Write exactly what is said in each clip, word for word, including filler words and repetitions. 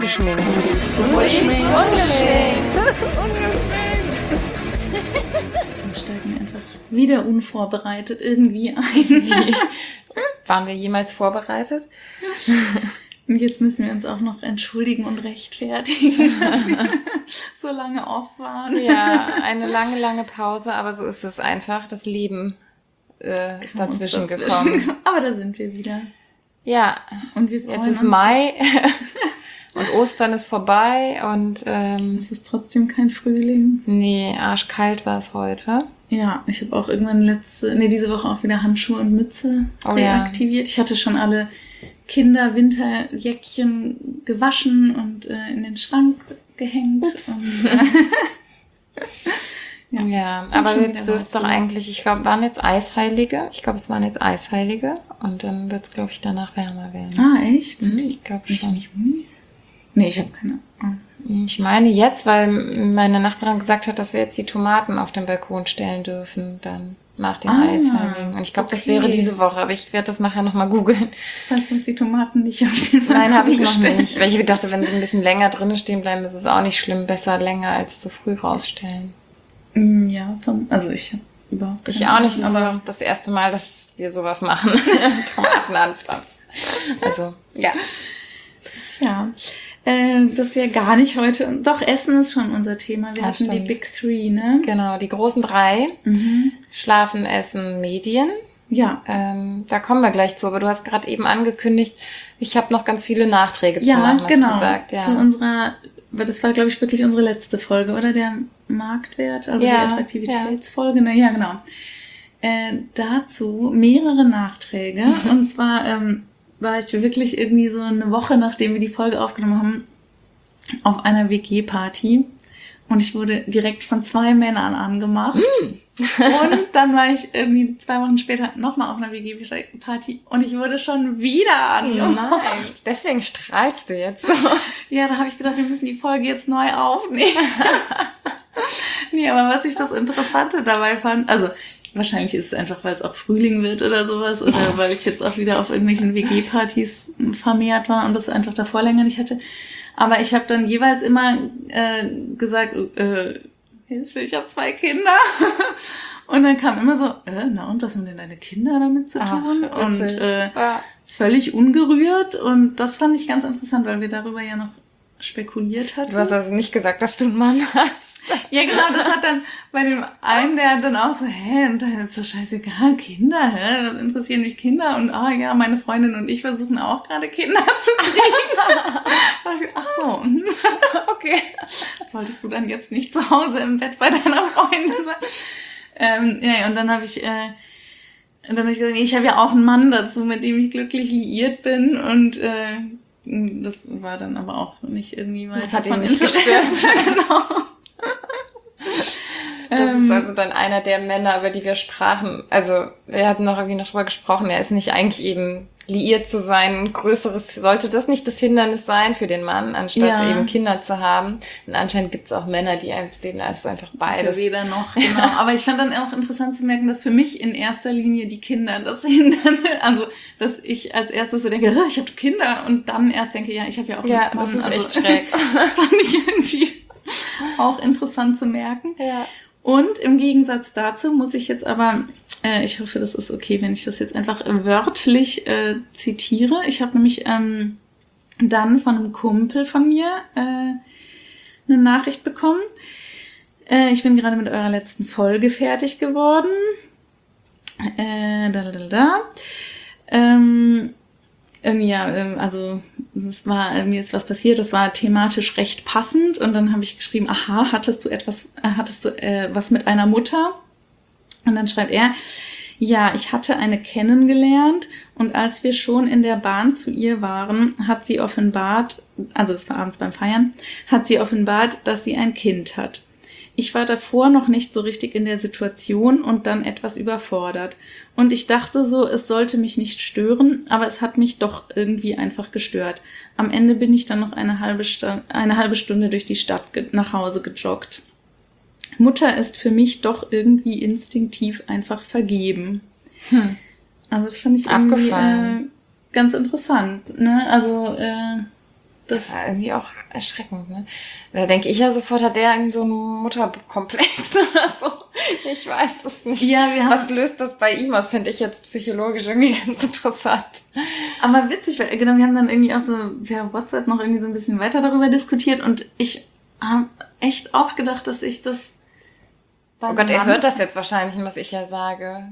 Ungeschminkt. Ungeschminkt. Ungeschminkt. Dann steigen wir einfach wieder unvorbereitet irgendwie ein. Waren wir jemals vorbereitet? Und jetzt müssen wir uns auch noch entschuldigen und rechtfertigen, dass wir so lange off waren. Ja, eine lange, lange Pause, aber so ist es einfach. Das Leben äh, ist dazwischen, dazwischen gekommen. Aber da sind wir wieder. Ja, und wir freuen jetzt ist uns Mai und Ostern ist vorbei und ähm, es ist trotzdem kein Frühling. Nee, arschkalt war es heute. Ja, ich habe auch irgendwann letzte, nee, diese Woche auch wieder Handschuhe und Mütze oh, reaktiviert. Ja. Ich hatte schon alle Kinder-Winterjäckchen gewaschen und äh, in den Schrank gehängt. Ups. Und, äh, ja, ja aber jetzt dürfte es doch eigentlich, ich glaube, waren jetzt Eisheilige. Ich glaube, es waren jetzt Eisheilige. Und dann wird es, glaube ich, danach wärmer werden. Ah, echt? Mhm, ich glaube schon. Ich, nee, ich habe keine Ahnung. Ich meine jetzt, weil meine Nachbarin gesagt hat, dass wir jetzt die Tomaten auf den Balkon stellen dürfen, dann nach den ah, Eisheiligen. Und ich glaube, okay. Das wäre diese Woche, aber ich werde das nachher nochmal googeln. Das heißt, du hast die Tomaten nicht auf den Balkon Nein, habe ich noch gestellt. nicht. Weil ich dachte, wenn sie ein bisschen länger drinnen stehen bleiben, ist es auch nicht schlimm. Besser länger als zu früh rausstellen. Ja, vom, also ich habe überhaupt Ich auch nicht, aber auch das erste Mal, dass wir sowas machen. Tomaten anpflanzen. Also, ja. Ja. Äh, das ist ja gar nicht heute. Doch, Essen ist schon unser Thema. Wir ja, hatten stimmt. die Big Three, ne? Genau, die großen drei. Mhm. Schlafen, Essen, Medien. Ja. Ähm, da kommen wir gleich zu. Aber du hast gerade eben angekündigt, ich habe noch ganz viele Nachträge zu ja, machen, hast genau. du gesagt. Ja, zu unserer, das war, glaube ich, wirklich unsere letzte Folge, oder? Der Marktwert, also ja, die Attraktivitätsfolge. Ja. Ne? Ja, genau. Äh, dazu mehrere Nachträge. Und zwar ähm, war ich wirklich irgendwie so eine Woche, nachdem wir die Folge aufgenommen haben, auf einer W G-Party. Und ich wurde direkt von zwei Männern angemacht. Mm. Und dann war ich irgendwie zwei Wochen später nochmal auf einer W G-Party und ich wurde schon wieder angemacht. Nein, deswegen strahlst du jetzt so. Ja, da habe ich gedacht, wir müssen die Folge jetzt neu aufnehmen. Nee, aber was ich das Interessante dabei fand, also wahrscheinlich ist es einfach, weil es auch Frühling wird oder sowas oder weil ich jetzt auch wieder auf irgendwelchen W G-Partys vermehrt war und das einfach davor länger nicht hatte. Aber ich habe dann jeweils immer äh, gesagt, äh, Hilfe, ich habe zwei Kinder. Und dann kam immer so, äh, na und was haben denn deine Kinder damit zu tun? Ach, und äh, ja. Völlig ungerührt. Und das fand ich ganz interessant, weil wir darüber ja noch spekuliert hatten. Du hast also nicht gesagt, dass du einen Mann hast. Ja, genau, das hat dann bei dem einen, der dann auch so, hä, und dann ist doch scheißegal, Kinder, hä, was interessieren mich Kinder? Und ah ja, meine Freundin und ich versuchen auch gerade Kinder zu kriegen. Ach so, okay. Solltest du dann jetzt nicht zu Hause im Bett bei deiner Freundin sein? Ähm, ja, und dann habe ich, äh, und dann habe ich gesagt, nee, ich habe ja auch einen Mann dazu, mit dem ich glücklich liiert bin und äh, das war dann aber auch nicht irgendwie weiter. Hat ihn nicht gestört. Genau. Das ist also dann einer der Männer, über die wir sprachen. Also wir hatten noch irgendwie noch drüber gesprochen, er ist nicht eigentlich eben liiert zu sein. Ein größeres, sollte das nicht das Hindernis sein für den Mann, anstatt ja. eben Kinder zu haben. Und anscheinend gibt es auch Männer, die denen ist einfach beides. Für weder noch, genau. Aber ich fand dann auch interessant zu merken, dass für mich in erster Linie die Kinder das hindern. Also, dass ich als erstes so denke, ich habe Kinder und dann erst denke, ja, ich habe ja auch ja, einen Mann. Das ist also, echt schräg. Fand ich irgendwie auch interessant zu merken. Ja. Und im Gegensatz dazu muss ich jetzt aber, äh, ich hoffe, das ist okay, wenn ich das jetzt einfach wörtlich äh, zitiere. Ich habe nämlich ähm, dann von einem Kumpel von mir äh, eine Nachricht bekommen. Äh, ich bin gerade mit eurer letzten Folge fertig geworden. Äh, da, da, da, da. Ähm, Ja, also es war, mir ist was passiert, das war thematisch recht passend und dann habe ich geschrieben, aha, hattest du etwas, hattest du äh, was mit einer Mutter? Und dann schreibt er, ja, ich hatte eine kennengelernt und als wir schon in der Bahn zu ihr waren, hat sie offenbart, also es war abends beim Feiern, hat sie offenbart, dass sie ein Kind hat. Ich war davor noch nicht so richtig in der Situation und dann etwas überfordert. Und ich dachte so, es sollte mich nicht stören, aber es hat mich doch irgendwie einfach gestört. Am Ende bin ich dann noch eine halbe, Sta- eine halbe Stunde durch die Stadt ge- nach Hause gejoggt. Mutter ist für mich doch irgendwie instinktiv einfach vergeben. Hm. Also das fand ich irgendwie äh, ganz interessant. Ne? Also äh, Das ja, irgendwie auch erschreckend, ne? Da denke ich ja sofort, hat der irgendwie so einen Mutterkomplex oder so. Ich weiß es nicht. Ja, wir haben Was löst das bei ihm aus? Finde ich jetzt psychologisch irgendwie ganz interessant. Aber witzig, weil genau, wir haben dann irgendwie auch so per WhatsApp noch irgendwie so ein bisschen weiter darüber diskutiert und ich habe echt auch gedacht, dass ich das bei Oh Gott, Mann, er hört das jetzt wahrscheinlich, was ich ja sage.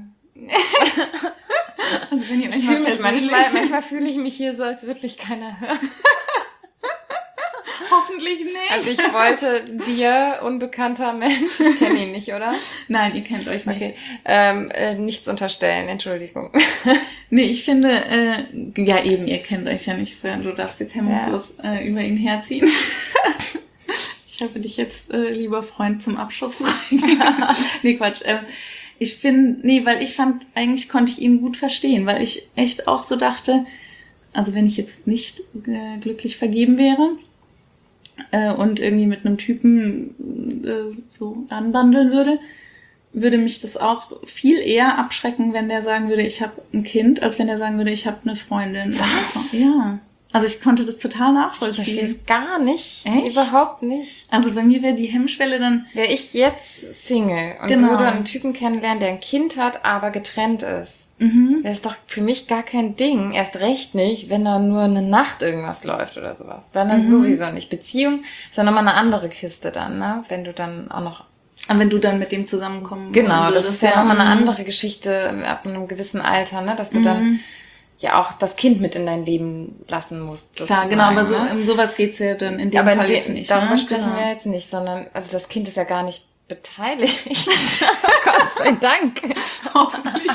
Also wenn ihr Ich fühle mich manchmal, manchmal fühle ich mich hier so, als würde mich keiner hören. Hoffentlich nicht. Also ich wollte dir, unbekannter Mensch, ich kenne ihn nicht, oder? Nein, ihr kennt euch nicht. Okay. Ähm, äh, nichts unterstellen, Entschuldigung. Nee, ich finde, äh, ja eben, ihr kennt euch ja nicht sehr. Du darfst jetzt hemmungslos ja. äh, über ihn herziehen. Ich habe dich jetzt, äh, lieber Freund, zum Abschluss freigegeben. Nee, Quatsch. Äh, ich finde, nee, weil ich fand, eigentlich konnte ich ihn gut verstehen, weil ich echt auch so dachte, also wenn ich jetzt nicht äh, glücklich vergeben wäre äh, und irgendwie mit einem Typen äh, so anbandeln würde, würde mich das auch viel eher abschrecken, wenn der sagen würde, ich habe ein Kind, als wenn der sagen würde, ich habe eine Freundin. Was? Ja. Also ich konnte das total nachvollziehen. Ich verstehe es gar nicht. Echt? Überhaupt nicht. Also bei mir wäre die Hemmschwelle dann... Wäre ich jetzt Single und Genau. würde einen Typen kennenlernen, der ein Kind hat, aber getrennt ist, Mhm. wäre es doch für mich gar kein Ding. Erst recht nicht, wenn da nur eine Nacht irgendwas läuft oder sowas. Dann ist Mhm. sowieso nicht. Beziehung ist dann nochmal eine andere Kiste dann, ne? Wenn du dann auch noch... Aber wenn du dann mit dem zusammenkommen Genau, das ist ja nochmal eine mhm. andere Geschichte ab einem gewissen Alter, ne? Dass du Mhm. dann ja auch das Kind mit in dein Leben lassen musst. Klar, genau, aber so, ne? um sowas geht's ja dann in dem aber Fall in de- jetzt nicht. Darüber ne? sprechen genau. wir jetzt nicht, sondern also das Kind ist ja gar nicht beteiligt. Gott sei Dank. Hoffentlich.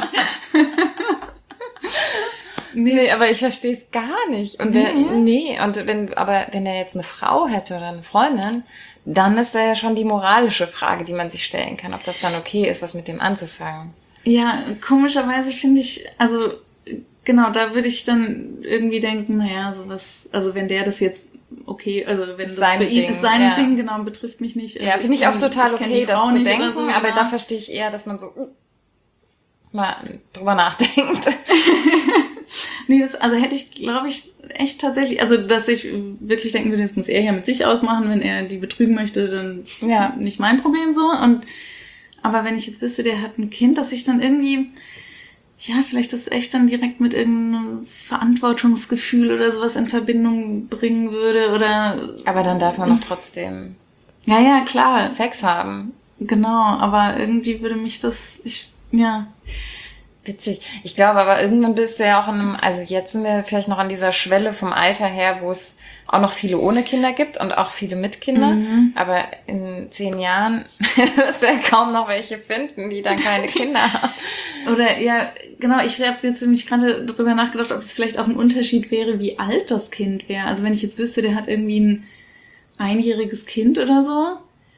Nee, aber ich verstehe es gar nicht. Und wer, Nee. nee, und wenn, aber wenn er jetzt eine Frau hätte oder eine Freundin, dann ist da ja schon die moralische Frage, die man sich stellen kann, ob das dann okay ist, was mit dem anzufangen. Ja, komischerweise finde ich, also genau, da würde ich dann irgendwie denken, naja, sowas, also wenn der das jetzt okay, also wenn Ist das sein für ihn Ding, ist sein ja. Ding, genau, betrifft mich nicht. Ja, Also finde ich auch kenn- total ich kenn okay, die das Frau zu nicht denken, oder so, aber genau. da verstehe ich eher, dass man so uh, mal drüber nachdenkt. Nee, das, also hätte ich, glaube ich, echt tatsächlich, also dass ich wirklich denken würde, das muss er ja mit sich ausmachen, wenn er die betrügen möchte, dann Ja. nicht mein Problem so. Und aber wenn ich jetzt wüsste, der hat ein Kind, dass ich dann irgendwie, ja, vielleicht das echt dann direkt mit irgendeinem Verantwortungsgefühl oder sowas in Verbindung bringen würde oder. Aber dann darf man doch trotzdem Ja, ja, klar, Sex haben. genau, aber irgendwie würde mich das, ich, ja. Witzig. Ich glaube aber irgendwann bist du ja auch in einem, also jetzt sind wir vielleicht noch an dieser Schwelle vom Alter her, wo es auch noch viele ohne Kinder gibt und auch viele mit Kindern. Mhm. Aber in zehn Jahren wirst du ja kaum noch welche finden, die dann keine Kinder haben. Oder ja, genau, ich habe jetzt nämlich gerade darüber nachgedacht, ob es vielleicht auch ein Unterschied wäre, wie alt das Kind wäre. Also wenn ich jetzt wüsste, der hat irgendwie ein einjähriges Kind oder so,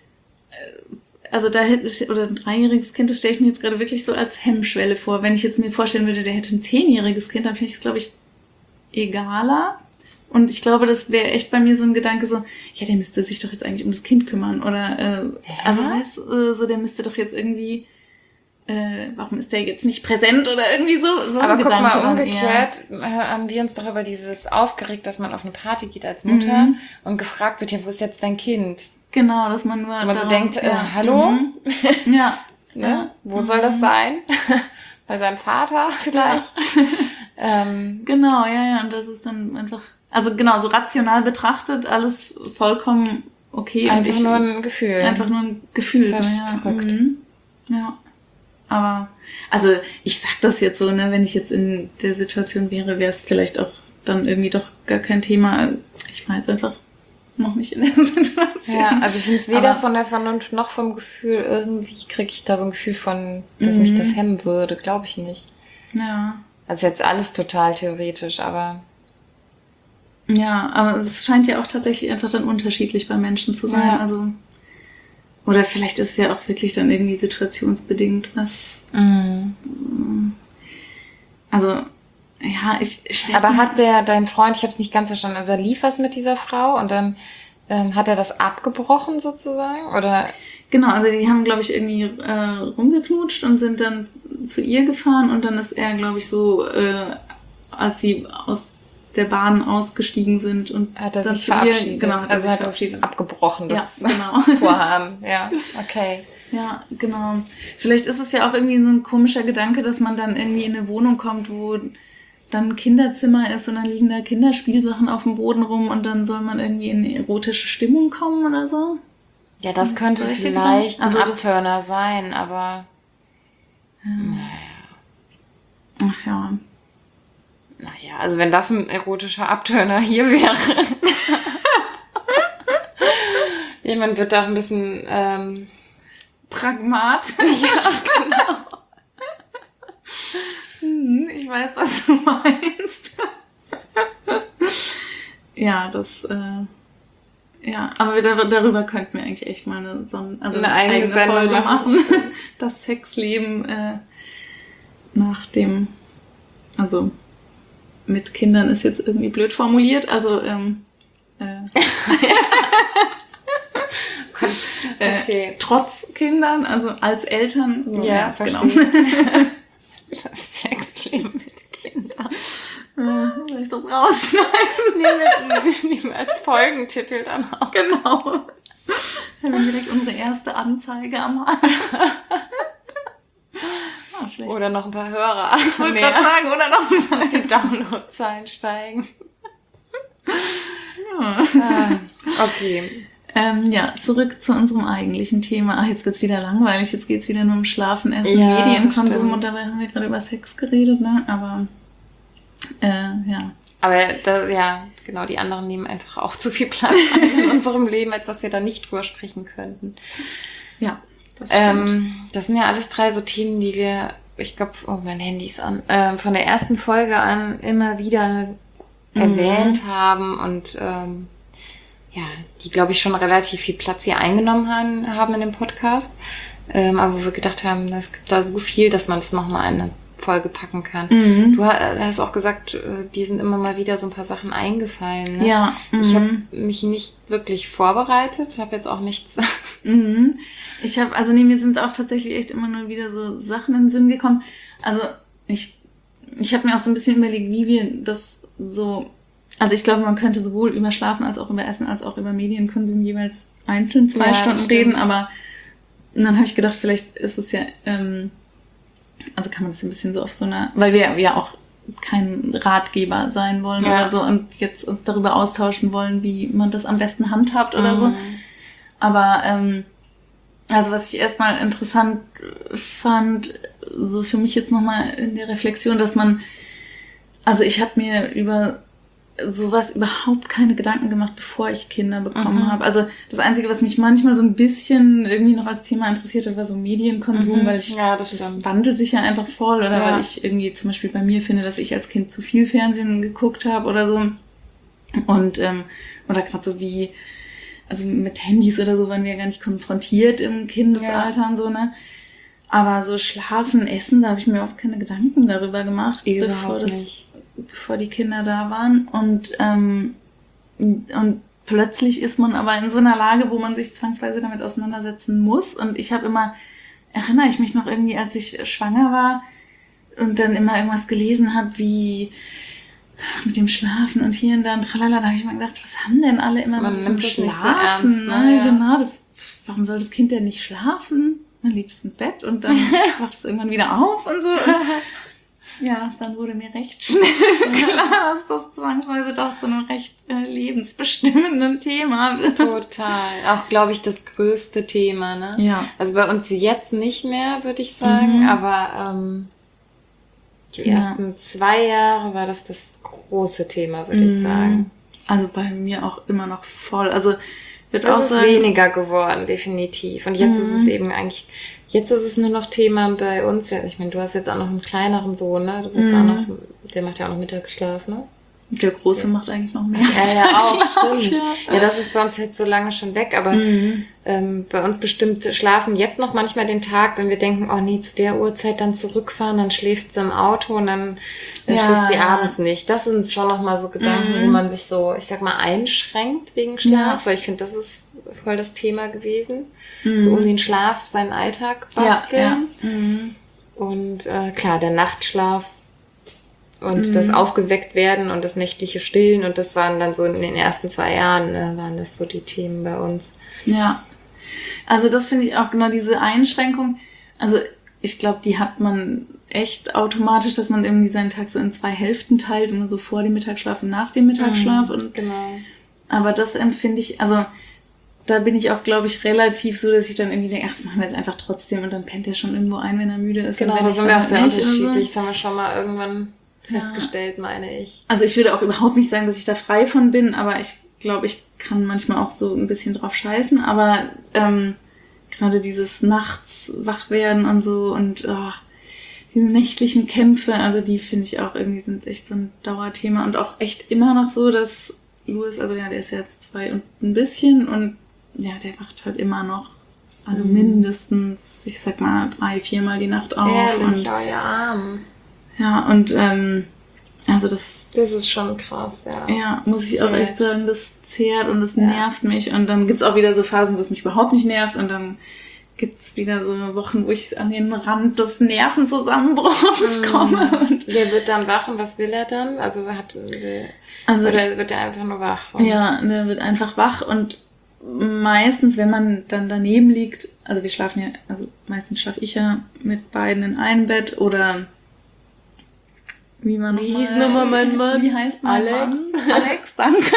also da hätte ich, oder ein dreijähriges Kind, das stelle ich mir jetzt gerade wirklich so als Hemmschwelle vor. Wenn ich jetzt mir vorstellen würde, der hätte ein zehnjähriges Kind, dann finde ich es, glaube ich, egaler. Und ich glaube, das wäre echt bei mir so ein Gedanke so, ja, der müsste sich doch jetzt eigentlich um das Kind kümmern. Oder, äh, also weißt du, so, der müsste doch jetzt irgendwie, äh, warum ist der jetzt nicht präsent oder irgendwie so, so ein Aber guck Gedanke mal, dann umgekehrt äh, haben wir uns doch über dieses aufgeregt, dass man auf eine Party geht als Mutter Mhm. und gefragt wird, ja, wo ist jetzt dein Kind? Genau, dass man nur Und man so darum- denkt, äh, hallo? Mhm. Ja. Ne? Ja. Wo soll das sein? Bei seinem Vater vielleicht? ähm, Genau, ja, ja, und das ist dann einfach, also genau, so rational betrachtet, alles vollkommen okay. und einfach ich, nur ein Gefühl. einfach nur ein Gefühl. So, Fast ja. verrückt. Mhm. Ja. Aber, also ich sag das jetzt so, ne, wenn ich jetzt in der Situation wäre, wäre es vielleicht auch dann irgendwie doch gar kein Thema. Ich war jetzt einfach noch nicht in der Situation. Ja, also ich finde es weder Aber- von der Vernunft noch vom Gefühl, irgendwie kriege ich da so ein Gefühl von, dass Mhm. mich das hemmen würde. Glaube ich nicht. Ja. Also jetzt alles total theoretisch, aber Ja, aber es scheint ja auch tatsächlich einfach dann unterschiedlich bei Menschen zu sein. Ja. Also, oder vielleicht ist es ja auch wirklich dann irgendwie situationsbedingt, was, mhm. also, ja, ich ich stell's Aber mir- hat der, dein Freund, ich habe es nicht ganz verstanden, also er lief was mit dieser Frau und dann ähm, hat er das abgebrochen sozusagen? Oder? Genau, also die haben, glaube ich, irgendwie äh, rumgeknutscht und sind dann zu ihr gefahren und dann ist er, glaube ich, so, äh, als sie aus der Bahn ausgestiegen sind und hat er dann sich zu ihr, verabschiedet. genau, hat er also sich hat er verabschiedet. es abgebrochen, das Ja, genau. Vorhaben. Ja, okay. Ja, genau. Vielleicht ist es ja auch irgendwie so ein komischer Gedanke, dass man dann irgendwie in eine Wohnung kommt, wo dann ein Kinderzimmer ist und dann liegen da Kinderspielsachen auf dem Boden rum und dann soll man irgendwie in eine erotische Stimmung kommen oder so. Ja, das könnte Solche vielleicht Gedanken? Also ein das- Abturner sein, aber Ach ja. naja, also wenn das ein erotischer Abturner hier wäre. Jemand wird da ein bisschen ähm, Pragmat. ja, genau. Hm, ich weiß, was du meinst. Ja, das, äh, ja, aber wir, dar- darüber könnten wir eigentlich echt mal eine, Son also Eine eigene Sendung Folge machen, machen. stimmt. Das Sexleben äh, nach dem, also mit Kindern ist jetzt irgendwie blöd formuliert, also ähm, äh, Okay. äh, trotz Kindern, also als Eltern. So, Ja, genau. verstehe. Das Sexleben mit Kindern. Äh, soll ich das rausschneiden? Nehmen wir, nehmen wir als Folgentitel dann auch. Genau. Haben wir direkt unsere erste Anzeige am Hals. Ah, vielleicht. Oder noch ein paar Hörer. Ich wollte gerade sagen, oder noch mal. Die Downloadzahlen steigen. Ja. Ah, okay. Ähm, ja, zurück zu unserem eigentlichen Thema. Ach, jetzt wird's wieder langweilig. Jetzt geht's wieder nur um Schlafen, Essen, Ja, Medienkonsum. stimmt. Und dabei haben wir gerade über Sex geredet, ne? Aber, äh, ja. Aber da, ja, genau, die anderen nehmen einfach auch zu viel Platz ein in unserem Leben, als dass wir da nicht drüber sprechen könnten. Ja, das stimmt. Ähm, das sind ja alles drei so Themen, die wir, ich glaube, oh, mein Handy ist an, äh, von der ersten Folge an immer wieder Mhm. erwähnt haben und ähm, ja, die, glaube ich, schon relativ viel Platz hier eingenommen haben, haben in dem Podcast. Ähm, aber wo wir gedacht haben, es gibt da so viel, dass man es nochmal in eine Folge packen kann. Mhm. Du ha- hast auch gesagt, äh, dir sind immer mal wieder so ein paar Sachen eingefallen. Ne? Ja. Ich mhm. habe mich nicht wirklich vorbereitet, habe jetzt auch nichts. Mhm. Ich habe, also nee, mir sind auch tatsächlich echt immer nur wieder so Sachen in den Sinn gekommen. Also ich, ich habe mir auch so ein bisschen überlegt, wie wir das so, also ich glaube, man könnte sowohl über Schlafen als auch über Essen als auch über Medienkonsum jeweils einzeln zwei Ja, Stunden stimmt. reden, aber dann habe ich gedacht, vielleicht ist es ja, ähm, also kann man das ein bisschen so auf so einer, weil wir ja auch kein Ratgeber sein wollen Ja. oder so und jetzt uns darüber austauschen wollen, wie man das am besten handhabt oder so. Mhm. Aber ähm, also was ich erstmal interessant fand, so für mich jetzt nochmal in der Reflexion, dass man, also ich habe mir über sowas überhaupt keine Gedanken gemacht, bevor ich Kinder bekommen Mhm. habe. Also das Einzige, was mich manchmal so ein bisschen irgendwie noch als Thema interessierte, war so Medienkonsum, Mhm. weil ich, Ja, das das stimmt. wandelt sich ja einfach voll oder Ja. weil ich irgendwie zum Beispiel bei mir finde, dass ich als Kind zu viel Fernsehen geguckt habe oder so. Und ähm, oder gerade so wie, also mit Handys oder so waren wir ja gar nicht konfrontiert im Kindesalter und so, ne? Aber so Schlafen, Essen, da habe ich mir auch keine Gedanken darüber gemacht, bevor Überhaupt das, nicht. bevor die Kinder da waren. Und ähm, und plötzlich ist man aber in so einer Lage, wo man sich zwangsweise damit auseinandersetzen muss. Und ich habe immer, erinnere ich mich noch irgendwie, als ich schwanger war und dann immer irgendwas gelesen habe, wie mit dem Schlafen und hier und da und tralala, da habe ich mir gedacht, was haben denn alle immer Man mit diesem nimmt das nicht so Schlafen? ernst, ne? Ja. Genau, das, warum soll das Kind denn nicht schlafen? Man legt es ins Bett und dann wacht es irgendwann wieder auf und so. Und ja, dann wurde mir recht schnell klar, dass das zwangsweise doch zu einem recht äh, lebensbestimmenden Thema wird. Total. Auch, glaube ich, das größte Thema, ne? Ja. Also bei uns jetzt nicht mehr, würde ich sagen, Mhm. aber ähm, die Ja. ersten zwei Jahre war das das große Thema, würde ich Mhm. sagen. Also bei mir auch immer noch voll. Also wird Es auch ist sagen, weniger geworden, definitiv. Und jetzt Mhm. ist es eben eigentlich, jetzt ist es nur noch Thema bei uns. Ja, ich meine, du hast jetzt auch noch einen kleineren Sohn, ne? Du bist Mhm. auch noch, der macht ja auch noch Mittagsschlaf, ne? der Große macht eigentlich noch mehr. Ja, ja, auch, Schlaf, stimmt. ja. Ja, das ist bei uns jetzt so lange schon weg, aber Mhm. ähm, bei uns bestimmt schlafen jetzt noch manchmal den Tag, wenn wir denken, oh nee, zu der Uhrzeit dann zurückfahren, dann schläft sie im Auto und dann, dann Ja, schläft sie ja. abends nicht. Das sind schon nochmal so Gedanken, Mhm. wo man sich so, ich sag mal, einschränkt wegen Schlaf, Ja. weil ich finde, das ist voll das Thema gewesen. Mhm. So um den Schlaf, seinen Alltag Ja, basteln. ja. Mhm. Und äh, klar, der Nachtschlaf und mhm. das aufgeweckt werden und das nächtliche Stillen und das waren dann so in den ersten zwei Jahren, ne, waren das so die Themen bei uns. Ja, also das finde ich auch genau diese Einschränkung, also ich glaube, die hat man echt automatisch, dass man irgendwie seinen Tag so in zwei Hälften teilt, immer so vor dem Mittagsschlaf und nach dem Mittagsschlaf. Mhm, und genau. Aber das empfinde ich, also da bin ich auch, glaube ich, relativ so, dass ich dann irgendwie denke, ach, das machen wir jetzt einfach trotzdem und dann pennt er schon irgendwo ein, wenn er müde ist. Genau, das sind wir auch sehr unterschiedlich, das haben wir schon mal irgendwann ja. festgestellt, meine ich. Also ich würde auch überhaupt nicht sagen, dass ich da frei von bin, aber ich glaube, ich kann manchmal auch so ein bisschen drauf scheißen, aber ähm, gerade dieses nachts wach werden und so und oh, diese nächtlichen Kämpfe, also die finde ich auch irgendwie sind echt so ein Dauerthema und auch echt immer noch so, dass Louis, also ja, der ist jetzt zwei und ein bisschen und ja, der wacht halt immer noch, also mhm. mindestens, ich sag mal, drei, viermal die Nacht auf. Ehrlich, und oh ja, arm. Ja, und ähm, also das... Das ist schon krass, ja. Ja, muss ich auch echt sagen, das zehrt und das ja. nervt mich und dann gibt's auch wieder so Phasen, wo es mich überhaupt nicht nervt und dann gibt's wieder so Wochen, wo ich an den Rand des Nervenzusammenbruchs mm. komme. Und der wird dann wach und was will er dann? Also hat also oder ich, wird er einfach nur wach? Und ja, der wird einfach wach und meistens, wenn man dann daneben liegt, also wir schlafen ja, also meistens schlafe ich ja mit beiden in einem Bett oder wie man Wie hieß nochmal mein Mann? Wie heißt mein Alex? Mann? Alex, danke.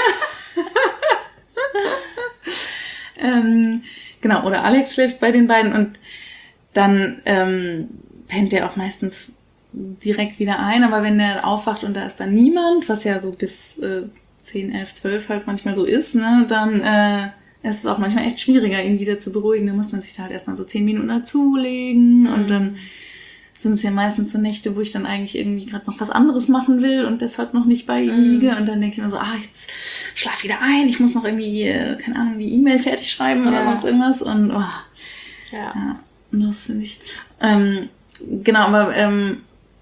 ähm, genau, oder Alex schläft bei den beiden und dann ähm, pennt der auch meistens direkt wieder ein, aber wenn der aufwacht und da ist dann niemand, was ja so bis äh, zehn, elf, zwölf halt manchmal so ist, ne, dann äh, ist es auch manchmal echt schwieriger, ihn wieder zu beruhigen. Da muss man sich da halt erstmal so zehn Minuten dazulegen mhm. und dann sind es ja meistens so Nächte, wo ich dann eigentlich irgendwie gerade noch was anderes machen will und deshalb noch nicht bei ihm mm. liege. Und dann denke ich mir so, ah, jetzt schlaf wieder ein, ich muss noch irgendwie, äh, keine Ahnung, die E-Mail fertig schreiben ja. oder sonst irgendwas. Und oh, ja. ja, und das finde ich. Ähm, genau, aber ähm,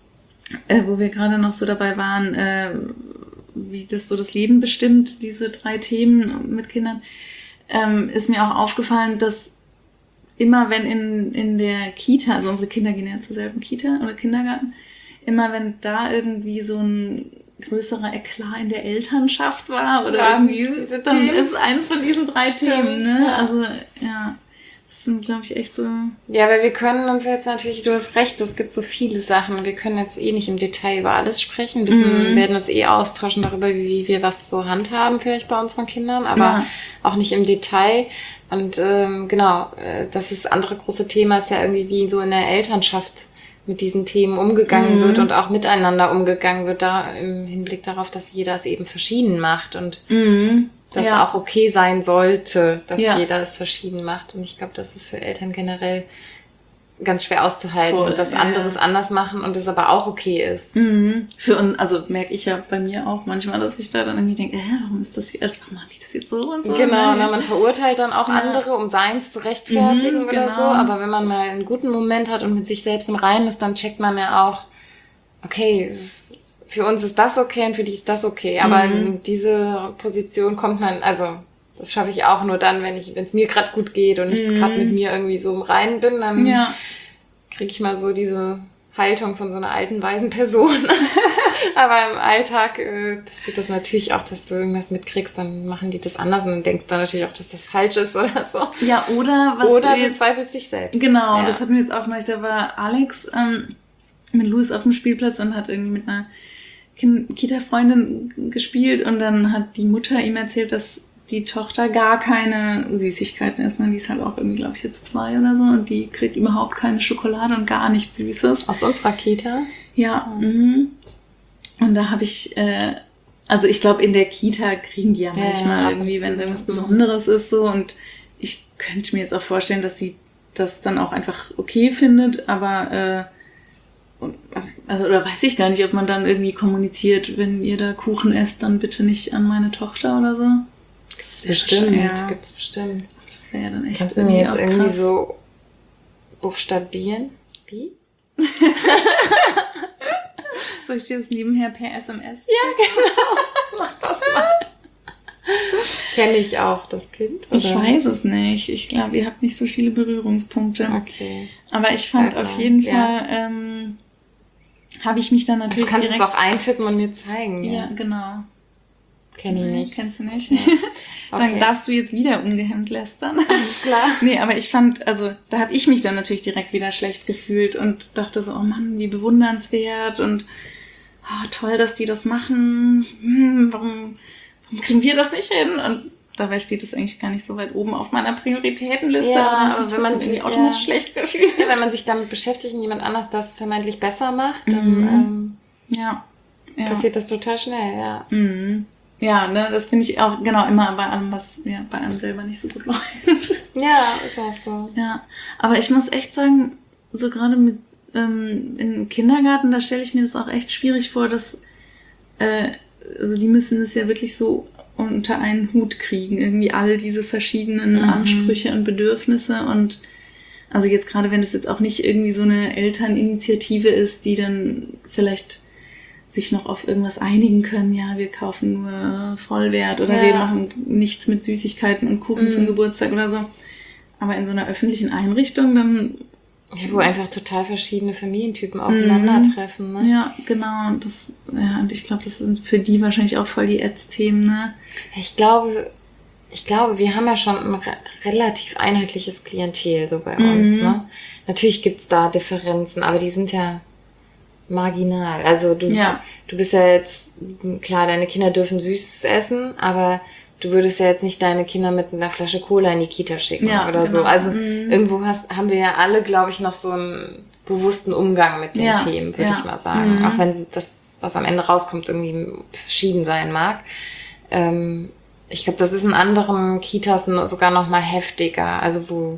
äh, wo wir gerade noch so dabei waren, äh, wie das so das Leben bestimmt, diese drei Themen mit Kindern, ähm, ist mir auch aufgefallen, dass immer wenn in, in der Kita, also unsere Kinder gehen ja zur selben Kita oder Kindergarten, immer wenn da irgendwie so ein größerer Eklat in der Elternschaft war oder ja, irgendwie, dann Themen. Ist eins von diesen drei Stimmt, Themen, ne? Ja. Also, ja, das sind, glaube ich, echt so... Ja, weil wir können uns jetzt natürlich, du hast recht, es gibt so viele Sachen, wir können jetzt eh nicht im Detail über alles sprechen, wir mm. werden uns eh austauschen darüber, wie, wie wir was so handhaben vielleicht bei unseren Kindern, aber ja. auch nicht im Detail. Und ähm, genau, äh, das ist andere große Thema, ist ja irgendwie, wie so in der Elternschaft mit diesen Themen umgegangen mhm. wird und auch miteinander umgegangen wird, da im Hinblick darauf, dass jeder es eben verschieden macht und mhm. das ja. auch okay sein sollte, dass ja. jeder es verschieden macht. Und ich glaube, das ist für Eltern generell ganz schwer auszuhalten Voll, und dass ja. anderes anders machen und es aber auch okay ist. Mhm. Für uns, also merke ich ja bei mir auch manchmal, dass ich da dann irgendwie denke, äh, warum ist das hier, also warum machen die das jetzt so und so? Genau, na, man verurteilt dann auch ja. andere, um seins zu rechtfertigen mhm, oder genau. so, aber wenn man mal einen guten Moment hat und mit sich selbst im Reinen ist, dann checkt man ja auch, okay, es ist, für uns ist das okay und für die ist das okay, aber mhm. in diese Position kommt man, also das schaffe ich auch nur dann, wenn ich, wenn es mir gerade gut geht und ich mm. gerade mit mir irgendwie so im Reinen bin, dann ja. kriege ich mal so diese Haltung von so einer alten, weisen Person. Aber im Alltag äh, passiert das natürlich auch, dass du irgendwas mitkriegst, dann machen die das anders und dann denkst du natürlich auch, dass das falsch ist oder so. Ja, oder was Oder du zweifelst dich selbst. Genau, ja. das hatten wir jetzt auch neulich, da war Alex ähm, mit Louis auf dem Spielplatz und hat irgendwie mit einer Kita-Freundin gespielt und dann hat die Mutter ihm erzählt, dass die Tochter gar keine Süßigkeiten isst. Die ist halt auch irgendwie, glaube ich, jetzt zwei oder so und die kriegt überhaupt keine Schokolade und gar nichts Süßes. Aus unserer Kita? Ja. Mhm. Und da habe ich, äh, also ich glaube, in der Kita kriegen die ja manchmal ja, irgendwie, wenn irgendwas Besonderes ist so und ich könnte mir jetzt auch vorstellen, dass sie das dann auch einfach okay findet, aber äh, also oder weiß ich gar nicht, ob man dann irgendwie kommuniziert, wenn ihr da Kuchen esst, dann bitte nicht an meine Tochter oder so. Das bestimmt, ja. Gibt's bestimmt. Das wäre ja dann echt Kannst du mir jetzt irgendwie krass. So buchstabieren? Wie? Soll ich dir das nebenher per S M S? Ja, genau. Mach das mal. Kenne ich auch das Kind? Oder? Ich weiß es nicht. Ich glaube, ihr habt nicht so viele Berührungspunkte. Okay. Aber ich fand Halt auf mal. jeden Ja. Fall, ähm, habe ich mich dann natürlich Du kannst direkt... es auch eintippen und mir zeigen. Ja, ja genau. Kenn ich nicht. Kennst du nicht? Ja. Okay. Dann darfst du jetzt wieder ungehemmt lästern. Alles klar. Nee, aber ich fand, also da habe ich mich dann natürlich direkt wieder schlecht gefühlt und dachte so, oh Mann, wie bewundernswert und oh, toll, dass die das machen. Hm, warum, warum kriegen wir das nicht hin? Und dabei steht es eigentlich gar nicht so weit oben auf meiner Prioritätenliste. Ja, aber, aber wenn man sich irgendwie automatisch ja. schlecht gefühlt. Ja, wenn man sich damit beschäftigt und jemand anders das vermeintlich besser macht, dann Mhm. ähm, Ja. ja. passiert das total schnell, ja. Mhm. Ja, ne, das finde ich auch, genau, immer bei allem, was ja bei einem selber nicht so gut läuft. Ja, ist auch so. Ja, aber ich muss echt sagen, so gerade mit ähm, im Kindergarten, da stelle ich mir das auch echt schwierig vor, dass äh, also die müssen es ja wirklich so unter einen Hut kriegen, irgendwie all diese verschiedenen Mhm. Ansprüche und Bedürfnisse und also jetzt gerade, wenn es jetzt auch nicht irgendwie so eine Elterninitiative ist, die dann vielleicht sich noch auf irgendwas einigen können, ja, wir kaufen nur Vollwert oder Ja. wir machen nichts mit Süßigkeiten und Kuchen Mhm. zum Geburtstag oder so. Aber in so einer öffentlichen Einrichtung dann, Ja, wo einfach total verschiedene Familientypen aufeinandertreffen, ne? ja, genau, und das, ja, und ich glaube, das sind für die wahrscheinlich auch voll die Ätzthemen, ne? Ich glaube, ich glaube, wir haben ja schon ein re- relativ einheitliches Klientel so bei uns, Mhm. ne? Natürlich gibt's da Differenzen, aber die sind ja marginal. Also du, Ja. du bist ja jetzt, klar, deine Kinder dürfen Süßes essen, aber du würdest ja jetzt nicht deine Kinder mit einer Flasche Cola in die Kita schicken Ja, oder so. genau. Also Mhm. irgendwo hast, haben wir ja alle, glaube ich, noch so einen bewussten Umgang mit den Ja, Themen, würde ja. ich mal sagen. Mhm. Auch wenn das, was am Ende rauskommt, irgendwie verschieden sein mag. Ähm, ich glaube, das ist in anderen Kitas sogar noch mal heftiger. Also wo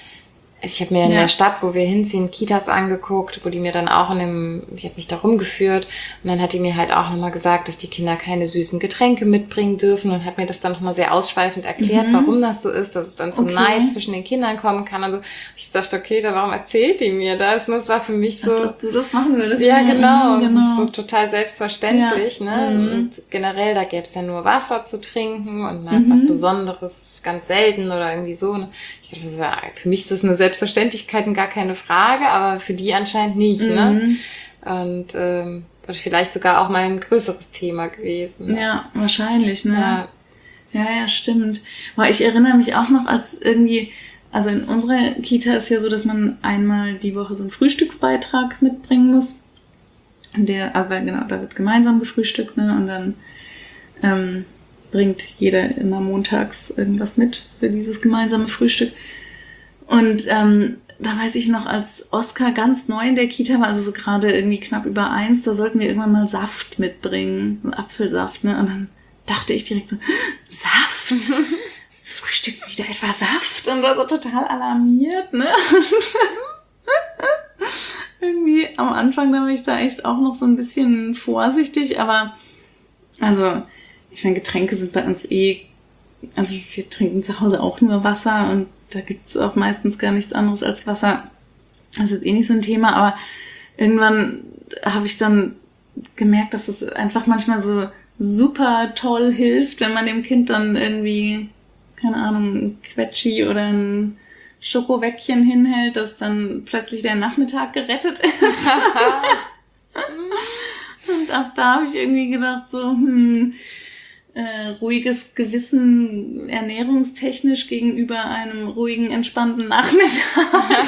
ich habe mir in Ja. der Stadt, wo wir hinziehen, Kitas angeguckt, wo die mir dann auch in dem, die hat mich da rumgeführt und dann hat die mir halt auch nochmal gesagt, dass die Kinder keine süßen Getränke mitbringen dürfen und hat mir das dann nochmal sehr ausschweifend erklärt, Mhm. warum das so ist, dass es dann zu Okay. Neid zwischen den Kindern kommen kann und so. Ich dachte, okay, da warum erzählt die mir das? Und das war für mich so... Als ob du das machen würdest. Ja, genau. Mhm, Für mich so genau. total selbstverständlich, Ja. ne? Mhm. Und generell, da gäbe es ja nur Wasser zu trinken und mal Mhm. was Besonderes, ganz selten oder irgendwie so. Ne? Ich dachte, ja, für mich ist das eine Selbstverständlichkeit und gar keine Frage, aber für die anscheinend nicht, ne? Mhm. Und ähm, war vielleicht sogar auch mal ein größeres Thema gewesen. Ja, wahrscheinlich, ne? Ja. Ja, ja, stimmt. Aber ich erinnere mich auch noch, als irgendwie, also in unserer Kita ist ja so, dass man einmal die Woche so einen Frühstücksbeitrag mitbringen muss. Der, aber genau, da wird gemeinsam gefrühstückt, ne? Und dann ähm, bringt jeder immer montags irgendwas mit für dieses gemeinsame Frühstück. Und ähm, da weiß ich noch, als Oskar ganz neu in der Kita war, also so gerade irgendwie knapp über eins, da sollten wir irgendwann mal Saft mitbringen, so Apfelsaft, ne? Und dann dachte ich direkt so, Saft? Frühstücken die da etwa Saft? Und war so total alarmiert, ne? Irgendwie am Anfang da war ich da echt auch noch so ein bisschen vorsichtig, aber also, ich meine, Getränke sind bei uns eh, also wir trinken zu Hause auch nur Wasser und da gibt's auch meistens gar nichts anderes als Wasser. Das ist eh nicht so ein Thema, aber irgendwann habe ich dann gemerkt, dass es einfach manchmal so super toll hilft, wenn man dem Kind dann irgendwie, keine Ahnung, ein Quetschi oder ein Schokowäckchen hinhält, dass dann plötzlich der Nachmittag gerettet ist. Und ab da habe ich irgendwie gedacht, so, hm, äh, ruhiges Gewissen ernährungstechnisch gegenüber einem ruhigen, entspannten Nachmittag.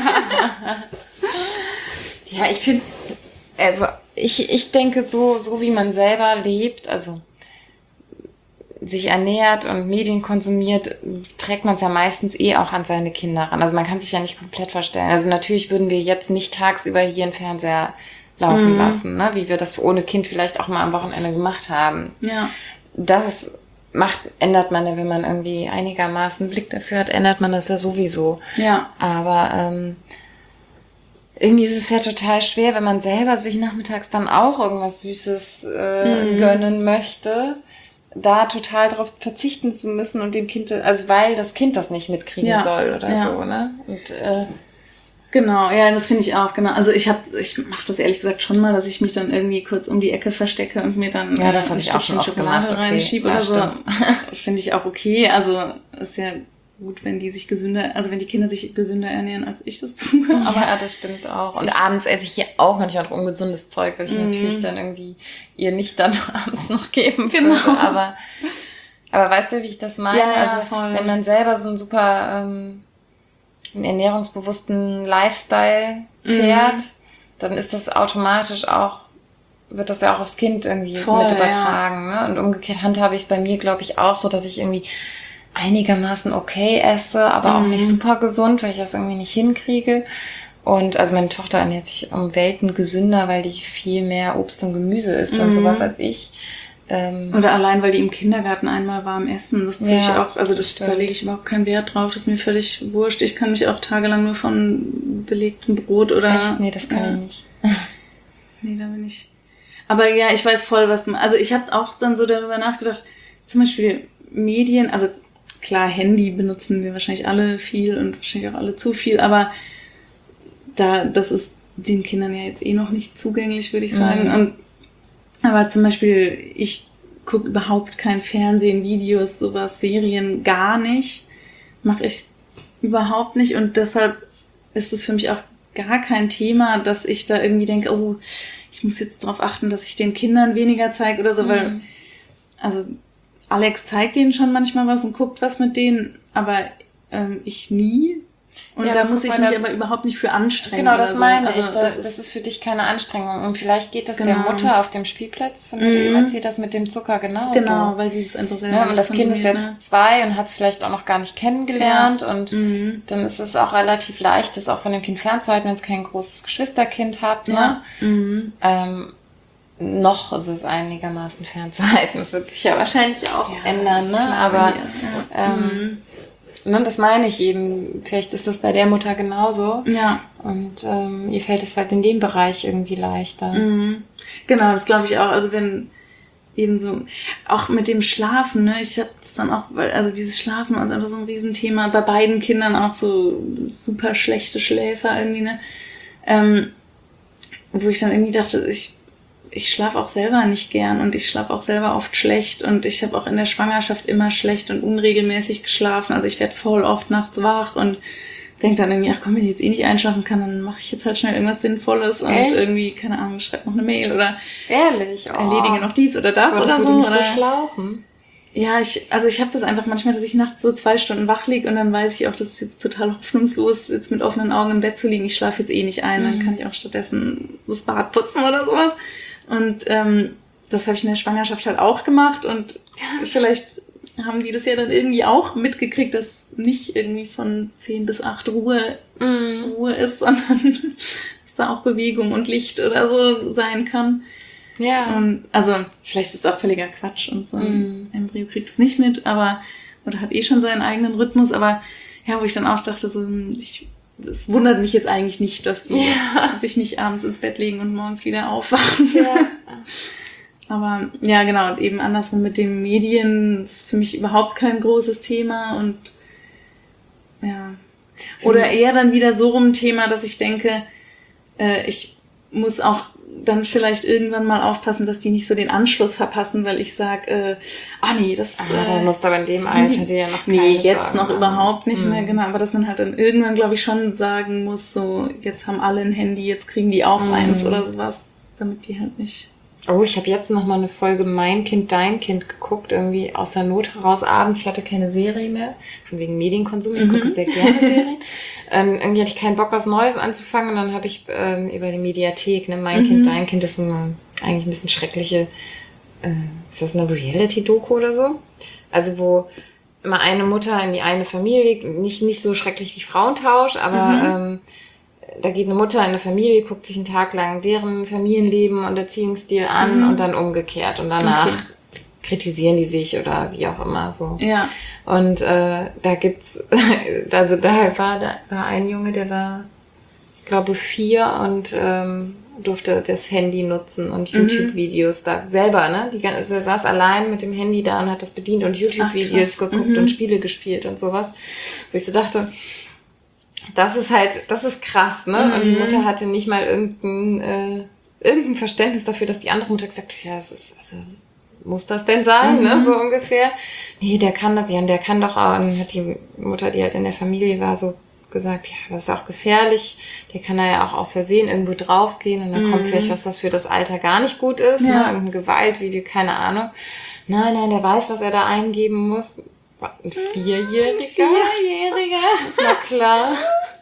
Ja, ich finde, also ich, ich denke so, so wie man selber lebt, also sich ernährt und Medien konsumiert, trägt man es ja meistens eh auch an seine Kinder ran. Also man kann sich ja nicht komplett verstellen. Also natürlich würden wir jetzt nicht tagsüber hier einen Fernseher laufen Mhm. lassen, ne? Wie wir das ohne Kind vielleicht auch mal am Wochenende gemacht haben. Ja. Das macht, ändert man ja, wenn man irgendwie einigermaßen Blick dafür hat, ändert man das ja sowieso. Ja. Aber ähm, irgendwie ist es ja total schwer, wenn man selber sich nachmittags dann auch irgendwas Süßes äh, Mhm. gönnen möchte, da total darauf verzichten zu müssen und dem Kind, also weil das Kind das nicht mitkriegen Ja. soll oder Ja. so, ne? Und äh, Genau, ja, das finde ich auch, genau. Also ich habe, ich mache das ehrlich gesagt schon mal, dass ich mich dann irgendwie kurz um die Ecke verstecke und mir dann Ja, das äh, hab ein ich auch Stückchen schon oft Schokolade gemacht, okay. reinschiebe Ja, oder so. stimmt. Finde ich auch okay. Also ist ja gut, wenn die sich gesünder, also wenn die Kinder sich gesünder ernähren, als ich das tue. Aber ja, das stimmt auch. Und ich, abends esse ich hier auch manchmal noch ungesundes Zeug, was ich mm. natürlich dann irgendwie ihr nicht dann abends noch geben würde. Genau. Aber, aber weißt du, wie ich das meine? Ja, ja, also voll. Wenn man selber so einen super ähm, einen ernährungsbewussten Lifestyle fährt, mm. dann ist das automatisch auch, wird das ja auch aufs Kind irgendwie voll, mit übertragen. Ja. Ne? Und umgekehrt handhabe ich es bei mir, glaube ich, auch so, dass ich irgendwie einigermaßen okay esse, aber mhm. auch nicht super gesund, weil ich das irgendwie nicht hinkriege. Und also meine Tochter ernährt sich um Welten gesünder, weil die viel mehr Obst und Gemüse isst mhm. und sowas als ich. Ähm, Oder allein, weil die im Kindergarten einmal warm essen. Das tue ja, ich auch, also das, da lege ich überhaupt keinen Wert drauf. Das ist mir völlig wurscht. Ich kann mich auch tagelang nur von belegtem Brot oder... Echt? Nee, das kann ja. ich nicht. Nee, da bin ich... Aber ja, ich weiß voll, was... Also ich habe auch dann so darüber nachgedacht, zum Beispiel Medien, also klar, Handy benutzen wir wahrscheinlich alle viel und wahrscheinlich auch alle zu viel, aber da, das ist den Kindern ja jetzt eh noch nicht zugänglich, würde ich sagen. Mhm. Und, aber zum Beispiel, ich gucke überhaupt kein Fernsehen, Videos, sowas, Serien, gar nicht. Mache ich überhaupt nicht und deshalb ist es für mich auch gar kein Thema, dass ich da irgendwie denke, oh, ich muss jetzt darauf achten, dass ich den Kindern weniger zeige oder so, mhm. weil, also Alex zeigt denen schon manchmal was und guckt was mit denen, aber ähm, ich nie. Und ja, da muss ich mich da, aber überhaupt nicht für anstrengen. Genau, das oder so. meine also ich. Das, das, ist, das ist für dich keine Anstrengung. Und vielleicht geht das genau. der Mutter auf dem Spielplatz, von der mhm. du eben erzählt hast, mit dem Zucker genauso. Genau, weil sie es einfach selber ja, und das Kind ist jetzt ne? zwei und hat es vielleicht auch noch gar nicht kennengelernt. Ja. Und mhm. dann ist es auch relativ leicht, das auch von dem Kind fernzuhalten, wenn es kein großes Geschwisterkind hat. Ja. Ne? Mhm. Ähm, noch ist es einigermaßen fernzuhalten. Das wird sich ja wahrscheinlich auch ja, ändern. Ne? Aber ja. ähm, mhm. das meine ich eben. Vielleicht ist das bei der Mutter genauso. Ja. Und ähm, ihr fällt es halt in dem Bereich irgendwie leichter. Mhm. Genau, das glaube ich auch. Also wenn eben so, auch mit dem Schlafen, ne, ich habe es dann auch, weil, also dieses Schlafen ist einfach so ein Riesenthema. Bei beiden Kindern auch so super schlechte Schläfer irgendwie, ne. Ähm, wo ich dann irgendwie dachte, ich ich schlafe auch selber nicht gern und ich schlafe auch selber oft schlecht und ich habe auch in der Schwangerschaft immer schlecht und unregelmäßig geschlafen. Also ich werde voll oft nachts wach und denke dann irgendwie, ach komm, wenn ich jetzt eh nicht einschlafen kann, dann mache ich jetzt halt schnell irgendwas Sinnvolles und Echt? irgendwie, keine Ahnung, schreibe noch eine Mail oder Ehrlich? Oh. erledige noch dies oder das Aber oder das so. Würde mich oder so schlauchen. Ja, ich, also ich habe das einfach manchmal, dass ich nachts so zwei Stunden wach liege und dann weiß ich auch, das ist jetzt total hoffnungslos, jetzt mit offenen Augen im Bett zu liegen. Ich schlafe jetzt eh nicht ein, mhm. dann kann ich auch stattdessen das Bad putzen oder sowas. Und ähm, das habe ich in der Schwangerschaft halt auch gemacht und vielleicht haben die das ja dann irgendwie auch mitgekriegt, dass nicht irgendwie von zehn bis acht Ruhe, mm. Ruhe ist, sondern dass da auch Bewegung und Licht oder so sein kann. Ja. Und, also vielleicht ist es auch völliger Quatsch und so ein mm. Embryo kriegt es nicht mit, aber oder hat eh schon seinen eigenen Rhythmus, aber ja, wo ich dann auch dachte, so ich es wundert mich jetzt eigentlich nicht, dass die ja. sich nicht abends ins Bett legen und morgens wieder aufwachen. Ja. Aber ja, genau, und eben andersrum mit den Medien ist für mich überhaupt kein großes Thema und ja. Oder eher dann wieder so rum ein Thema, dass ich denke, äh, ich muss auch dann vielleicht irgendwann mal aufpassen, dass die nicht so den Anschluss verpassen, weil ich sag, äh, ah nee, das... Ah, äh, dann musst du aber in dem Alter dir ja noch keine Nee, jetzt sagen, noch oder? überhaupt nicht mhm. mehr, genau. Aber dass man halt dann irgendwann, glaube ich, schon sagen muss, so, jetzt haben alle ein Handy, jetzt kriegen die auch mhm. eins oder sowas, damit die halt nicht... Oh, ich habe jetzt noch mal eine Folge Mein Kind, Dein Kind geguckt, irgendwie aus der Not heraus abends. Ich hatte keine Serie mehr, von wegen Medienkonsum. Ich mhm. gucke sehr gerne Serien. ähm, irgendwie hatte ich keinen Bock, was Neues anzufangen. Und dann habe ich ähm, über die Mediathek, ne, Mein mhm. Kind, Dein Kind, das ist eine, eigentlich ein bisschen schreckliche, äh, ist das eine Reality-Doku oder so? Also wo immer eine Mutter in die eine Familie, nicht, nicht so schrecklich wie Frauentausch, aber... Mhm. Ähm, da geht eine Mutter in eine Familie, guckt sich einen Tag lang deren Familienleben und Erziehungsstil an mhm. und dann umgekehrt. Und danach okay. kritisieren die sich oder wie auch immer so. Ja. Und äh, da gibt's, also da war, da war ein Junge, der war, ich glaube, vier und ähm, durfte das Handy nutzen und YouTube-Videos mhm. da selber, ne? Die ganze, er saß allein mit dem Handy da und hat das bedient und YouTube-Videos geguckt mhm. und Spiele gespielt und sowas. Wo ich so dachte... Das ist halt, das ist krass, ne? Mhm. Und die Mutter hatte nicht mal irgendein, äh, irgendein Verständnis dafür, dass die andere Mutter gesagt hat, ja, das ist, also, muss das denn sein, mhm. ne, so ungefähr. Nee, der kann das ja, und der kann doch auch, und hat die Mutter, die halt in der Familie war, so gesagt, ja, das ist auch gefährlich, der kann da ja auch aus Versehen irgendwo draufgehen und dann mhm. kommt vielleicht was, was für das Alter gar nicht gut ist, ja. ne, irgendein Gewaltvideo, keine Ahnung. Nein, nein, der weiß, was er da eingeben muss. Ein Vierjähriger? Vierjähriger. Na klar.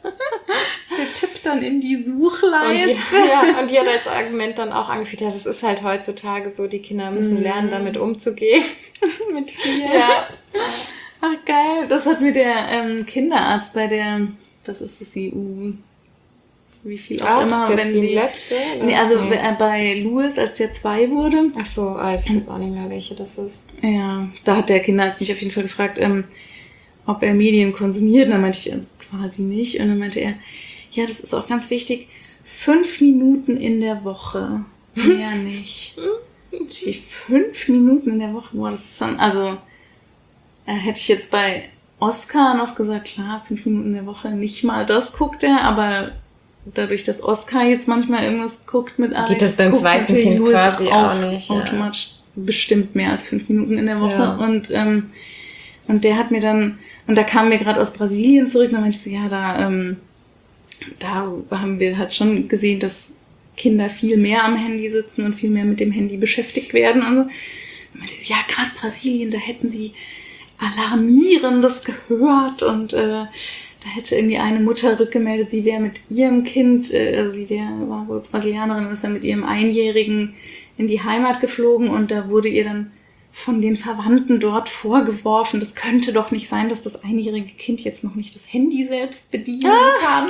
Der tippt dann in die Suchleiste. Und die, ja, und die hat als Argument dann auch angeführt, ja, das ist halt heutzutage so, die Kinder müssen mm. lernen, damit umzugehen. Mit vier. Ja. Ach, geil. Das hat mir der ähm, Kinderarzt bei der, was ist das, die U, wie viel auch Ach, immer. Wenn die letzte? Nee, also nee. bei Louis, als der zwei wurde. Ach so, weiß ich jetzt auch nicht mehr, welche das ist. Ja, da hat der Kinderarzt mich auf jeden Fall gefragt, ähm, ob er Medien konsumiert. Und dann meinte ich, also quasi nicht. Und dann meinte er, ja, das ist auch ganz wichtig, fünf Minuten in der Woche, mehr nicht. Die fünf Minuten in der Woche, boah, das ist schon, also äh, hätte ich jetzt bei Oscar noch gesagt, klar, fünf Minuten in der Woche, nicht mal das guckt er, aber dadurch, dass Oscar jetzt manchmal irgendwas guckt mit Alex, geht das beim zweiten Kind quasi auch, auch nicht. Automatisch ja. bestimmt mehr als fünf Minuten in der Woche. Ja. Und ähm, und der hat mir dann, und da kamen wir gerade aus Brasilien zurück, und dann meinte ich so, ja, da, ähm, da haben wir halt schon gesehen, dass Kinder viel mehr am Handy sitzen und viel mehr mit dem Handy beschäftigt werden. Und so. Dann meinte ich, ja, gerade Brasilien, da hätten sie Alarmierendes gehört, und äh, da hätte irgendwie eine Mutter rückgemeldet, sie wäre mit ihrem Kind, äh, also sie wäre, war wohl Brasilianerin, ist dann mit ihrem Einjährigen in die Heimat geflogen, und da wurde ihr dann von den Verwandten dort vorgeworfen, das könnte doch nicht sein, dass das einjährige Kind jetzt noch nicht das Handy selbst bedienen kann.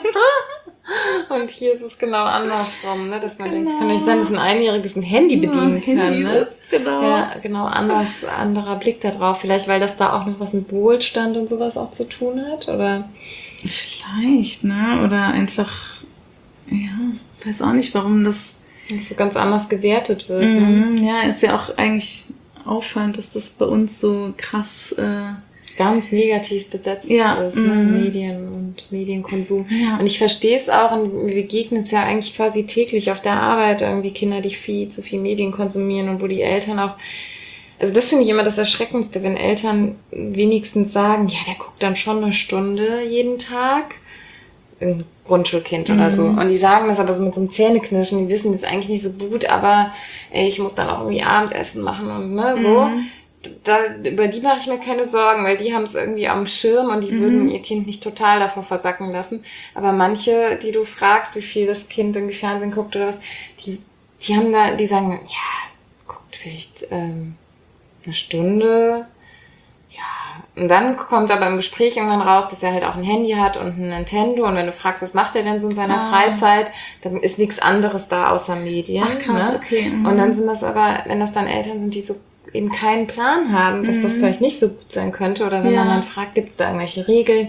Und hier ist es genau andersrum, ne? Dass man genau. denkt, es kann nicht sein, dass ein Einjähriges ein Handy bedienen ja, kann. Handy ne? Sitzt, genau. Ja, genau, anders, anderer Blick da drauf. Vielleicht, weil das da auch noch was mit Wohlstand und sowas auch zu tun hat, oder? Vielleicht, ne? Oder einfach, ja, weiß auch nicht, warum das so ganz anders gewertet wird. Mhm, ne? Ja, ist ja auch eigentlich auffallend, dass das bei uns so krass äh, ganz negativ besetzt ja, ist, ne? mm. Medien und Medienkonsum. Ja. Und ich verstehe es auch, und wir begegnen es ja eigentlich quasi täglich auf der Arbeit, irgendwie Kinder, die viel zu viel Medien konsumieren, und wo die Eltern auch, also das finde ich immer das Erschreckendste, wenn Eltern wenigstens sagen, ja, der guckt dann schon eine Stunde jeden Tag, ein Grundschulkind oder so. Und die sagen das aber so mit so einem Zähneknirschen, die wissen das eigentlich nicht so gut, aber ey, ich muss dann auch irgendwie Abendessen machen und ne, so. Mhm. Da, über die mache ich mir keine Sorgen, weil die haben es irgendwie am Schirm, und die mhm. würden ihr Kind nicht total davor versacken lassen. Aber manche, die du fragst, wie viel das Kind irgendwie Fernsehen guckt oder was, die, die haben da, die sagen, ja, guckt vielleicht ähm, eine Stunde. Ja, und dann kommt aber im Gespräch irgendwann raus, dass er halt auch ein Handy hat und ein Nintendo, und wenn du fragst, was macht er denn so in seiner ah. Freizeit, dann ist nichts anderes da außer Medien. Ach krass, ne? okay. Mhm. Und dann sind das aber, wenn das dann Eltern sind, die so eben keinen Plan haben, dass mhm. das vielleicht nicht so gut sein könnte, oder wenn ja. man dann fragt, gibt es da irgendwelche Regeln?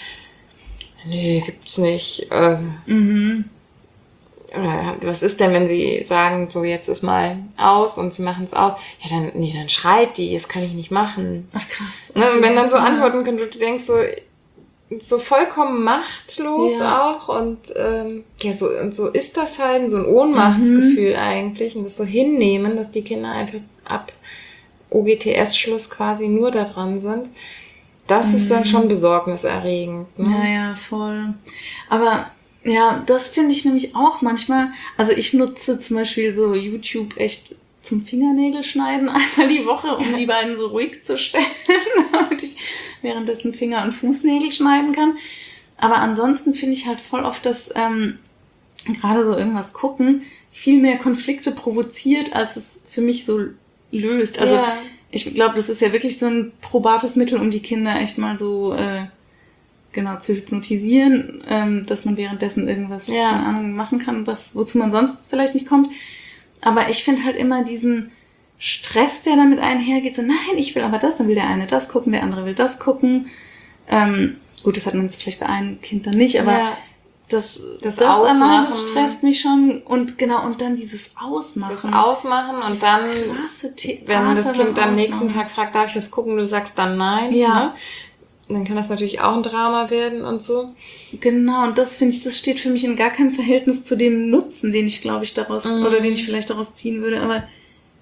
Nee, gibt's nicht. Ähm, mhm. Oder was ist denn, wenn sie sagen, so jetzt ist mal aus und sie machen es aus? Ja, dann, nee, dann schreit die, das kann ich nicht machen. Ach krass. Okay. Ne, und wenn dann so Antworten kommen, du denkst so, so vollkommen machtlos ja. auch, und ähm, ja, so, und so ist das halt, so ein Ohnmachtsgefühl mhm. eigentlich, und das so hinnehmen, dass die Kinder einfach ab O G T S-Schluss quasi nur da dran sind. Das mhm. ist dann schon besorgniserregend. Ne? Ja, ja, voll. Aber ja, das finde ich nämlich auch manchmal, also ich nutze zum Beispiel so YouTube echt zum Fingernägelschneiden einmal die Woche, um die beiden so ruhig zu stellen, damit ich währenddessen Finger- und Fußnägel schneiden kann. Aber ansonsten finde ich halt voll oft, dass ähm, gerade so irgendwas gucken viel mehr Konflikte provoziert, als es für mich so löst. Also ja. ich glaube, das ist ja wirklich so ein probates Mittel, um die Kinder echt mal so äh, genau zu hypnotisieren, ähm, dass man währenddessen irgendwas ja. keine Ahnung, machen kann, was wozu man sonst vielleicht nicht kommt. Aber ich finde halt immer diesen Stress, der damit einhergeht, so nein, ich will aber das, dann will der eine das gucken, der andere will das gucken. Ähm, gut, das hat man jetzt vielleicht bei einem Kind dann nicht, aber ja. das, das, das allein, das stresst mich schon. Und genau, und dann dieses Ausmachen. Das Ausmachen und dann, wenn das Kind am nächsten Tag fragt, darf ich das gucken, du sagst dann nein. Ja. Ne? Dann kann das natürlich auch ein Drama werden und so. Genau, und das finde ich, das steht für mich in gar keinem Verhältnis zu dem Nutzen, den ich, glaube ich, daraus, mm. oder den ich vielleicht daraus ziehen würde, aber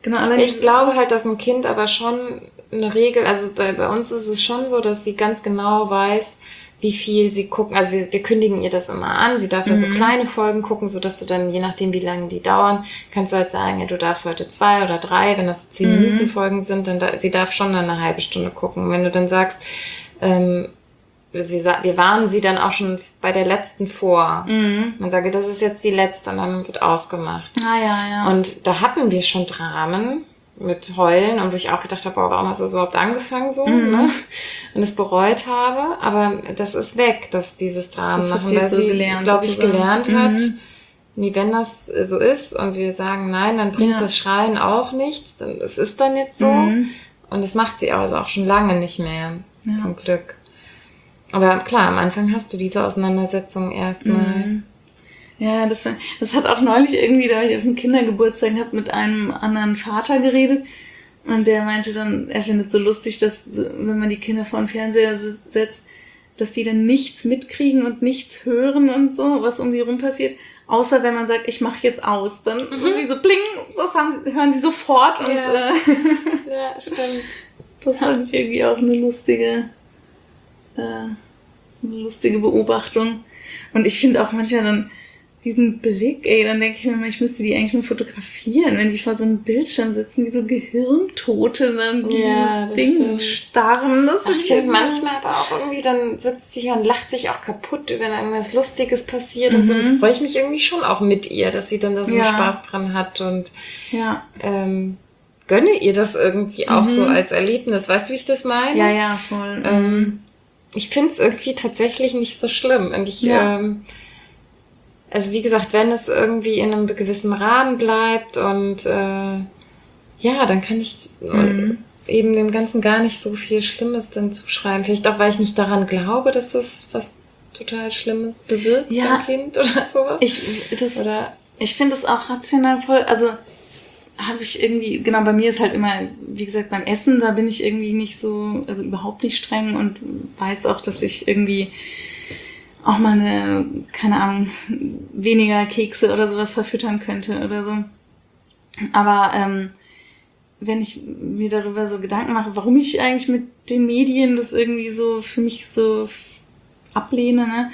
Genau, allein ich glaube halt, dass ein Kind aber schon eine Regel, also bei, bei uns ist es schon so, dass sie ganz genau weiß, wie viel sie gucken. Also wir, wir kündigen ihr das immer an. Sie darf ja mhm. so kleine Folgen gucken, sodass du dann, je nachdem wie lange die dauern, kannst du halt sagen, ja, du darfst heute zwei oder drei, wenn das so zehn mhm. Minuten Folgen sind, dann da, sie darf schon dann eine halbe Stunde gucken. Wenn du dann sagst, ähm, wir, wir warnen sie dann auch schon bei der letzten vor. Mhm. Man sage, das ist jetzt die letzte und dann wird ausgemacht. Ah, ja, ja. Und da hatten wir schon Dramen mit Heulen und wo ich auch gedacht habe, oh, warum hast du so überhaupt angefangen so, mhm. ne? Und es bereut habe, aber das ist weg, dass dieses Dramen machen, sie weil so sie, glaube ich, gelernt mhm. hat, nie wenn das so ist und wir sagen, nein, dann bringt ja. das Schreien auch nichts, dann, es ist dann jetzt so mhm. und das macht sie also auch schon lange nicht mehr, ja. zum Glück. Aber klar, am Anfang hast du diese Auseinandersetzung erstmal. Mhm. Ja, das, das hat auch neulich irgendwie, da ich auf dem Kindergeburtstag habe mit einem anderen Vater geredet und der meinte dann, er findet so lustig, dass wenn man die Kinder vor den Fernseher setzt, dass die dann nichts mitkriegen und nichts hören und so, was um sie rum passiert, außer wenn man sagt, ich mache jetzt aus, dann mhm. ist es wie so bling, das haben, hören sie sofort und ja, äh, ja stimmt. Das fand ich irgendwie auch eine lustige, äh, eine lustige Beobachtung und ich finde auch manchmal dann diesen Blick, ey, dann denke ich mir mal, ich müsste die eigentlich mal fotografieren, wenn die vor so einem Bildschirm sitzen, wie so Gehirntote, dann ja, dieses Ding stimmt. starren. Das Ach, ich finde manchmal aber auch irgendwie, dann sitzt sie hier und lacht sich auch kaputt, wenn irgendwas Lustiges passiert mhm. und so, dann freue ich mich irgendwie schon auch mit ihr, dass sie dann da so ja. einen Spaß dran hat und ja. ähm, gönne ihr das irgendwie auch mhm. so als Erlebnis. Weißt du, wie ich das meine? Ja, ja, voll. Ähm, ich finde es irgendwie tatsächlich nicht so schlimm und ich ja. ähm, also wie gesagt, wenn es irgendwie in einem gewissen Rahmen bleibt und äh, ja, dann kann ich mhm. eben dem Ganzen gar nicht so viel Schlimmes dann zuschreiben. Vielleicht auch, weil ich nicht daran glaube, dass das was total Schlimmes bewirkt ja. beim Kind oder sowas. Ich, das, oder ich finde es auch rational voll, also habe ich irgendwie, genau, bei mir ist halt immer, wie gesagt, beim Essen, da bin ich irgendwie nicht so, also überhaupt nicht streng und weiß auch, dass ich irgendwie auch mal eine, keine Ahnung, weniger Kekse oder sowas verfüttern könnte oder so. Aber ähm, wenn ich mir darüber so Gedanken mache, warum ich eigentlich mit den Medien das irgendwie so für mich so ablehne, ne,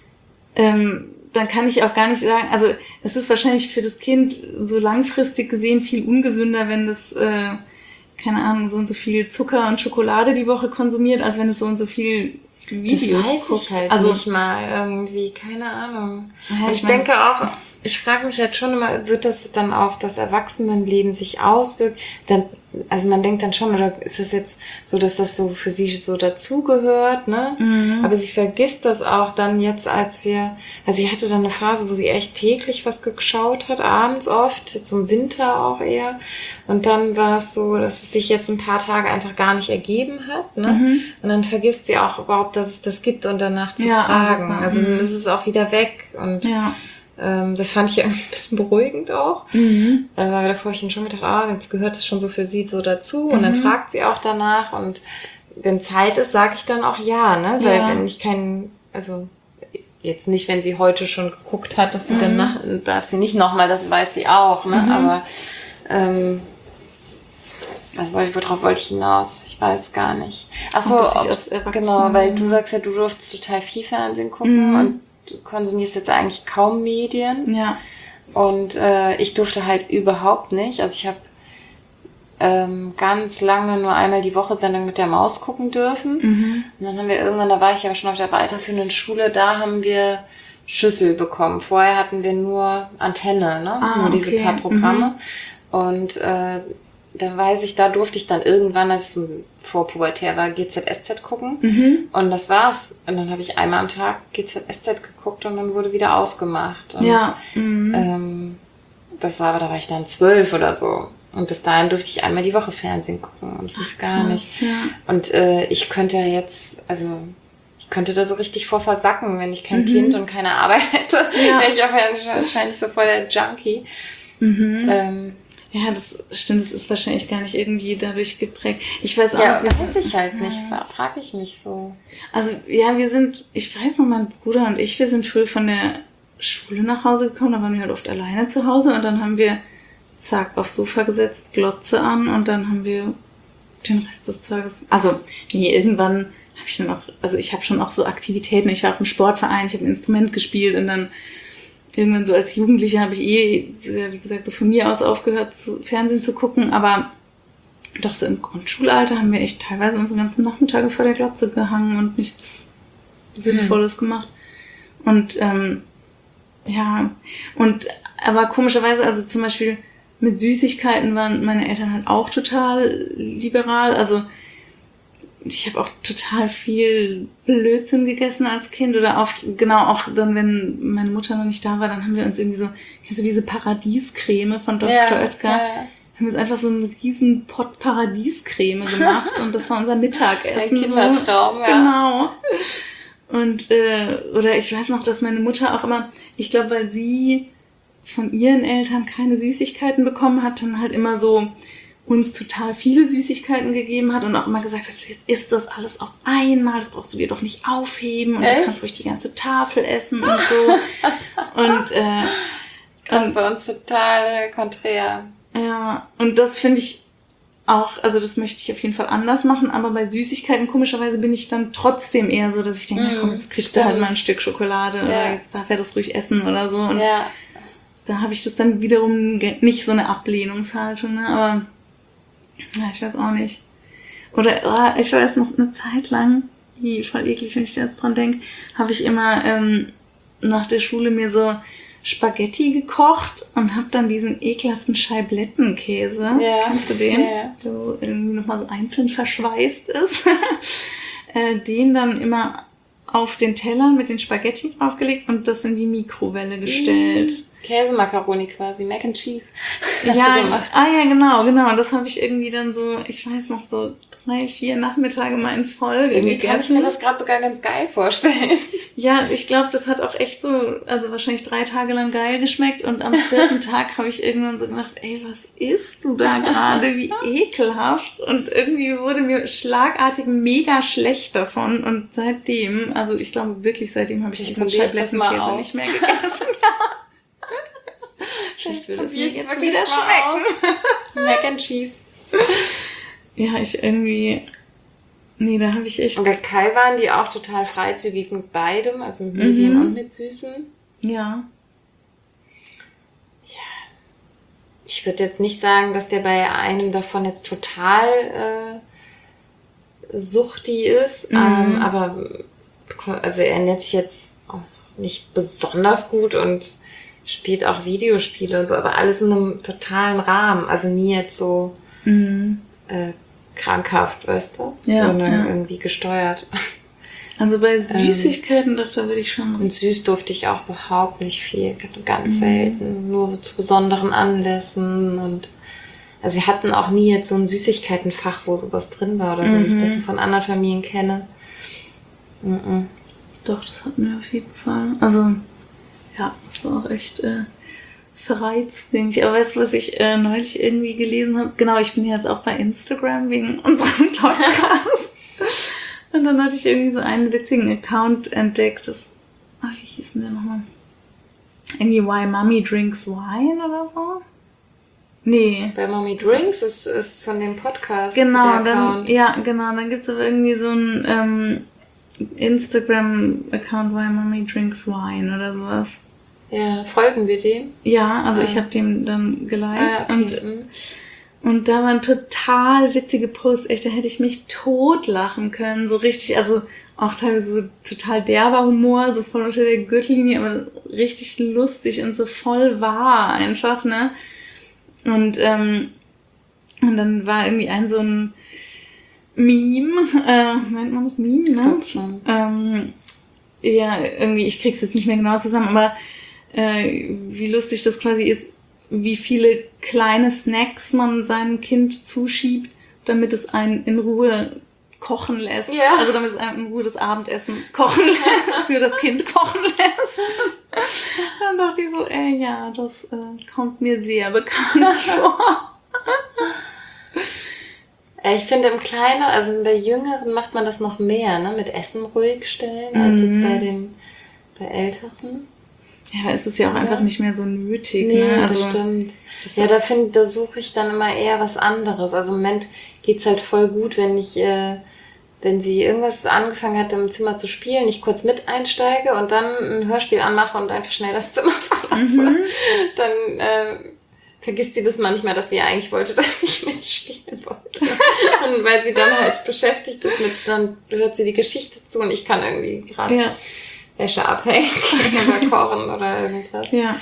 ähm, dann kann ich auch gar nicht sagen, also es ist wahrscheinlich für das Kind so langfristig gesehen viel ungesünder, wenn das, äh, keine Ahnung, so und so viel Zucker und Schokolade die Woche konsumiert, als wenn es so und so viel Videos das weiß guckt. Ich halt also nicht mal irgendwie, keine Ahnung. Ja, ich ich mein, denke auch, ich frage mich halt schon immer, wird das dann auf das Erwachsenenleben sich auswirkt? Dann, also man denkt dann schon, oder ist das jetzt so, dass das so für sie so dazugehört, ne? Mhm. Aber sie vergisst das auch dann jetzt, als wir, also sie hatte dann eine Phase, wo sie echt täglich was geschaut hat, abends oft, jetzt im Winter auch eher. Und dann war es so, dass es sich jetzt ein paar Tage einfach gar nicht ergeben hat, ne? Mhm. Und dann vergisst sie auch überhaupt, dass es das gibt und danach zu ja, fragen. super. Also dann mhm. ist es auch wieder weg und ja. ähm, das fand ich irgendwie ein bisschen beruhigend auch. Mhm. Äh, weil davor ich dann schon gedacht, ah, jetzt gehört das schon so für sie so dazu. Und mhm. dann fragt sie auch danach und wenn Zeit ist, sage ich dann auch ja, ne? Weil ja. wenn ich keinen, also jetzt nicht, wenn sie heute schon geguckt hat, dass sie mhm. dann nach, darf sie nicht nochmal, das weiß sie auch, ne? Mhm. Aber ähm, also worauf wollte ich hinaus? Ich weiß gar nicht. Ach so, genau, weil du sagst ja, du durftest total viel Fernsehen gucken mhm. und du konsumierst jetzt eigentlich kaum Medien. Ja. Und äh, ich durfte halt überhaupt nicht. Also ich habe ähm, ganz lange nur einmal die Woche Sendung mit der Maus gucken dürfen. Mhm. Und dann haben wir irgendwann, da war ich aber schon auf der weiterführenden Schule, da haben wir Schüssel bekommen. Vorher hatten wir nur Antenne, ne? Ah, nur diese okay. paar Programme. Mhm. Und äh, da weiß ich, da durfte ich dann irgendwann, als es vor pubertär war, G Z S Z gucken. Mhm. Und das war's. Und dann habe ich einmal am Tag G Z S Z geguckt und dann wurde wieder ausgemacht. Und, ja. Mhm. ähm, das war aber, da war ich dann zwölf oder so. Und bis dahin durfte ich einmal die Woche Fernsehen gucken und sonst gar nicht. Ja. Und äh, ich könnte jetzt, also ich könnte da so richtig vor versacken, wenn ich kein mhm. Kind und keine Arbeit hätte. Ja. Wäre ich auf wahrscheinlich so voll der Junkie. Mhm. Ähm, Ja, das stimmt, das ist wahrscheinlich gar nicht irgendwie dadurch geprägt. Ich weiß auch ja, nicht. weiß ich halt nicht, ja. frage ich mich so. Also, ja, wir sind, ich weiß noch, mein Bruder und ich, wir sind früh von der Schule nach Hause gekommen, da waren wir halt oft alleine zu Hause und dann haben wir zack, aufs Sofa gesetzt, Glotze an und dann haben wir den Rest des Tages, also nee, irgendwann habe ich dann auch, also ich habe schon auch so Aktivitäten, ich war auch im Sportverein, ich habe ein Instrument gespielt und dann irgendwann so als Jugendliche habe ich eh, wie gesagt, so von mir aus aufgehört, zu, Fernsehen zu gucken, aber doch so im Grundschulalter haben wir echt teilweise unsere ganzen Nachmittage vor der Glotze gehangen und nichts Sinnvolles mhm. gemacht. Und ähm, ja, und aber komischerweise, also zum Beispiel mit Süßigkeiten waren meine Eltern halt auch total liberal. Also ich habe auch total viel Blödsinn gegessen als Kind oder oft, genau auch dann, wenn meine Mutter noch nicht da war, dann haben wir uns irgendwie so, kennst du diese Paradiescreme von Doktor Ja, Oetker? Ja. Haben wir uns einfach so einen riesen Pott Paradiescreme gemacht und das war unser Mittagessen. Ein Kindertraum, so. Ja. Genau. Und, äh, oder ich weiß noch, dass meine Mutter auch immer, ich glaube, weil sie von ihren Eltern keine Süßigkeiten bekommen hat, dann halt immer so uns total viele Süßigkeiten gegeben hat und auch immer gesagt hat, jetzt isst das alles auf einmal, das brauchst du dir doch nicht aufheben und Echt? Du kannst ruhig die ganze Tafel essen und so. und, äh, das ist bei uns total konträr. Ja, und das finde ich auch, also das möchte ich auf jeden Fall anders machen, aber bei Süßigkeiten komischerweise bin ich dann trotzdem eher so, dass ich denke, mm, ja, komm, jetzt kriegst stimmt. du halt mal ein Stück Schokolade ja. oder jetzt darf er das ruhig essen oder so. Und ja. da habe ich das dann wiederum nicht so eine Ablehnungshaltung, ne? Aber ja, ich weiß auch nicht. Oder oh, ich weiß noch eine Zeit lang, die voll eklig, wenn ich jetzt dran denke, habe ich immer ähm, nach der Schule mir so Spaghetti gekocht und habe dann diesen ekelhaften Scheiblettenkäse, ja. kennst du den? Ja. Der irgendwie nochmal so einzeln verschweißt ist, äh, den dann immer auf den Teller mit den Spaghetti draufgelegt und das in die Mikrowelle gestellt. Mm. Käsemakaroni quasi, Mac and Cheese. Hast ja, du gemacht. Ah ja, genau, genau. Und das habe ich irgendwie dann so, ich weiß noch, so drei, vier Nachmittage mal in Folge irgendwie gegessen. Kann ich mir das gerade sogar ganz geil vorstellen. Ja, ich glaube, das hat auch echt so, also wahrscheinlich drei Tage lang geil geschmeckt und am vierten Tag habe ich irgendwann so gedacht, ey, was isst du da gerade? Wie ekelhaft. Und irgendwie wurde mir schlagartig mega schlecht davon und seitdem, also ich glaube wirklich seitdem habe ich, ich diesen Scheiblettenkäse nicht mehr gegessen. Vielleicht würde es mir jetzt wieder schmecken. Mac and Cheese. Ja, ich irgendwie... Nee, da habe ich echt... Und bei Kai waren die auch total freizügig mit beidem, also mit Medien mhm. und mit Süßen. Ja. Ja. Ich würde jetzt nicht sagen, dass der bei einem davon jetzt total äh, suchti ist, mhm. ähm, aber also er ernährt sich jetzt auch nicht besonders gut und spielt auch Videospiele und so, aber alles in einem totalen Rahmen. Also nie jetzt so mhm. äh, krankhaft, weißt du? Ja, Sondern ja. irgendwie gesteuert. Also bei Süßigkeiten, ähm, doch, da würde ich schon... Und süß durfte ich auch überhaupt nicht viel, ganz mhm. selten. Nur zu besonderen Anlässen und also wir hatten auch nie jetzt so ein Süßigkeitenfach, wo sowas drin war oder so, mhm. wie ich das so von anderen Familien kenne. Mhm. Doch, das hatten wir auf jeden Fall. Also ja, das war auch echt äh, frei zugänglich. Aber weißt du, was ich äh, neulich irgendwie gelesen habe? Genau, ich bin jetzt auch bei Instagram wegen unserem Podcast. Und dann hatte ich irgendwie so einen witzigen Account entdeckt. Das, ach, wie hieß denn der nochmal? Irgendwie Why Mommy Drinks Wine oder so? Nee. Bei Mommy Drinks ist, ist von dem Podcast. Genau, dann, ja, genau. Dann gibt's aber irgendwie so ein ähm, Instagram-Account Why Mommy Drinks Wine oder sowas. Ja, folgen wir dem? Ja, also ah. ich habe dem dann geliked. Ah, okay. und, und da waren total witzige Posts. Echt, da hätte ich mich totlachen können. So richtig, also auch teilweise so total derber Humor, so voll unter der Gürtellinie, aber richtig lustig und so voll wahr einfach, ne? Und, ähm, und dann war irgendwie ein so ein Meme, äh, nennt man das Meme, ne? Ich schon. Ähm, ja, irgendwie, ich krieg's jetzt nicht mehr genau zusammen, aber äh, wie lustig das quasi ist, wie viele kleine Snacks man seinem Kind zuschiebt, damit es einen in Ruhe kochen lässt. Ja. Also damit es einen in Ruhe das Abendessen kochen lässt, für das Kind kochen lässt. Dann dachte ich so, ey, ja, das äh, kommt mir sehr bekannt vor. Ich finde im Kleinen, also bei Jüngeren macht man das noch mehr, ne, mit Essen ruhig stellen, als jetzt bei den, bei Älteren. Ja, da ist es ja auch ja. einfach nicht mehr so nötig. Nee, ne? Also, das stimmt. Das ja, da finde, da suche ich dann immer eher was anderes. Also im Moment geht's halt voll gut, wenn ich, äh, wenn sie irgendwas angefangen hat, im Zimmer zu spielen, ich kurz mit einsteige und dann ein Hörspiel anmache und einfach schnell das Zimmer verlasse. Mhm. Dann äh, vergisst sie das manchmal, dass sie eigentlich wollte, dass ich mitspielen wollte. Und weil sie dann halt beschäftigt ist mit, dann hört sie die Geschichte zu und ich kann irgendwie gerade ja. Wäsche abhängen oder kochen oder irgendwas. Ja.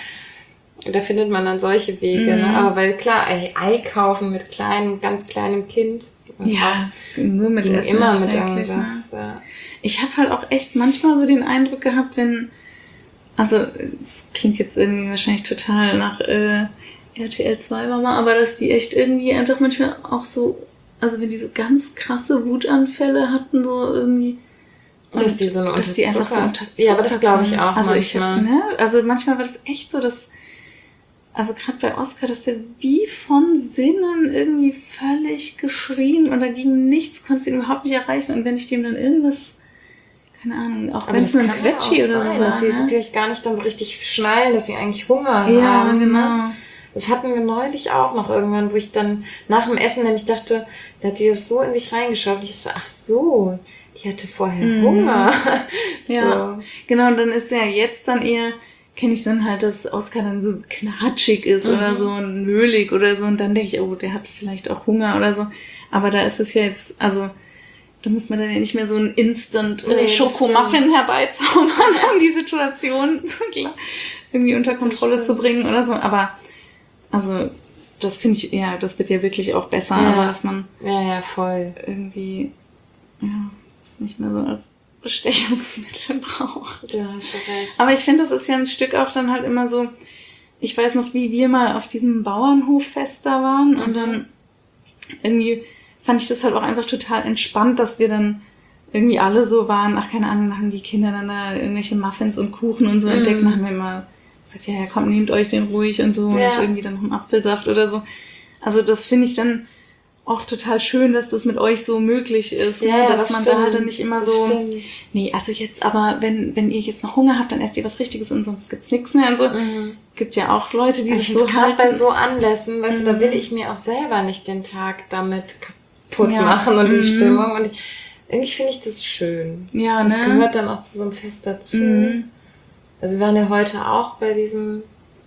Da findet man dann solche Wege, mhm. ne? Aber weil klar, Ei, Ei kaufen mit kleinem, ganz kleinem Kind. Ja, nur mit Essen immer mit irgendwas. Ne? Ja. Ich habe halt auch echt manchmal so den Eindruck gehabt, wenn, also es klingt jetzt irgendwie wahrscheinlich total nach äh, R T L zwei Mama, aber dass die echt irgendwie einfach manchmal auch so, also wenn die so ganz krasse Wutanfälle hatten, so irgendwie. Dass die so eine dass die einfach so unterzuckert Ja, aber das glaube ich auch also manchmal. Ich, ne? Also manchmal war das echt so, dass, also gerade bei Oscar, dass der wie von Sinnen irgendwie völlig geschrien und da ging nichts, konntest du ihn überhaupt nicht erreichen. Und wenn ich dem dann irgendwas, keine Ahnung, auch wenn es nur ein Quetschi oder so war. Dass sie ne? vielleicht gar nicht dann so richtig schnallen, dass sie eigentlich Hunger ja, haben. Ja, genau. Ne? Das hatten wir neulich auch noch irgendwann, wo ich dann nach dem Essen nämlich dachte, da hat die das so in sich reingeschaut. Ich dachte, ach so, die hatte vorher mm. Hunger. Ja, so. Genau, und dann ist ja jetzt dann eher, kenne ich dann halt, dass Oscar dann so knatschig ist mhm. oder so und möhlig oder so und dann denke ich, oh, der hat vielleicht auch Hunger oder so. Aber da ist es ja jetzt, also da muss man dann ja nicht mehr so einen Instant nee, Schokomuffin herbeizaubern, um die Situation irgendwie unter Kontrolle zu bringen oder so. Aber also das finde ich, ja, das wird ja wirklich auch besser, ja. aber dass man ja, ja, voll irgendwie ja, das nicht mehr so als Bestechungsmittel braucht. Ja, hast du recht. Aber ich finde, das ist ja ein Stück auch dann halt immer so, ich weiß noch, wie wir mal auf diesem Bauernhoffest da waren mhm. und dann irgendwie fand ich das halt auch einfach total entspannt, dass wir dann irgendwie alle so waren, ach keine Ahnung, haben die Kinder dann da irgendwelche Muffins und Kuchen und so mhm. entdeckt und haben wir immer gesagt, ja, ja, komm, nehmt euch den ruhig und so ja. und irgendwie dann noch einen Apfelsaft oder so. Also das finde ich dann auch total schön, dass das mit euch so möglich ist, ja, ne? ja, dass das man stimmt. da halt dann nicht immer das so, stimmt. nee, also jetzt aber, wenn wenn ihr jetzt noch Hunger habt, dann esst ihr was Richtiges und sonst gibt's nichts mehr und so. Mhm. Gibt ja auch Leute, die ich das so gerade halten. bei so Anlässen, weißt mhm. du, da will ich mir auch selber nicht den Tag damit kaputt ja. machen und mhm. die Stimmung und ich, irgendwie finde ich das schön. Ja, das ne? gehört dann auch zu so einem Fest dazu. Mhm. Also wir waren ja heute auch bei diesem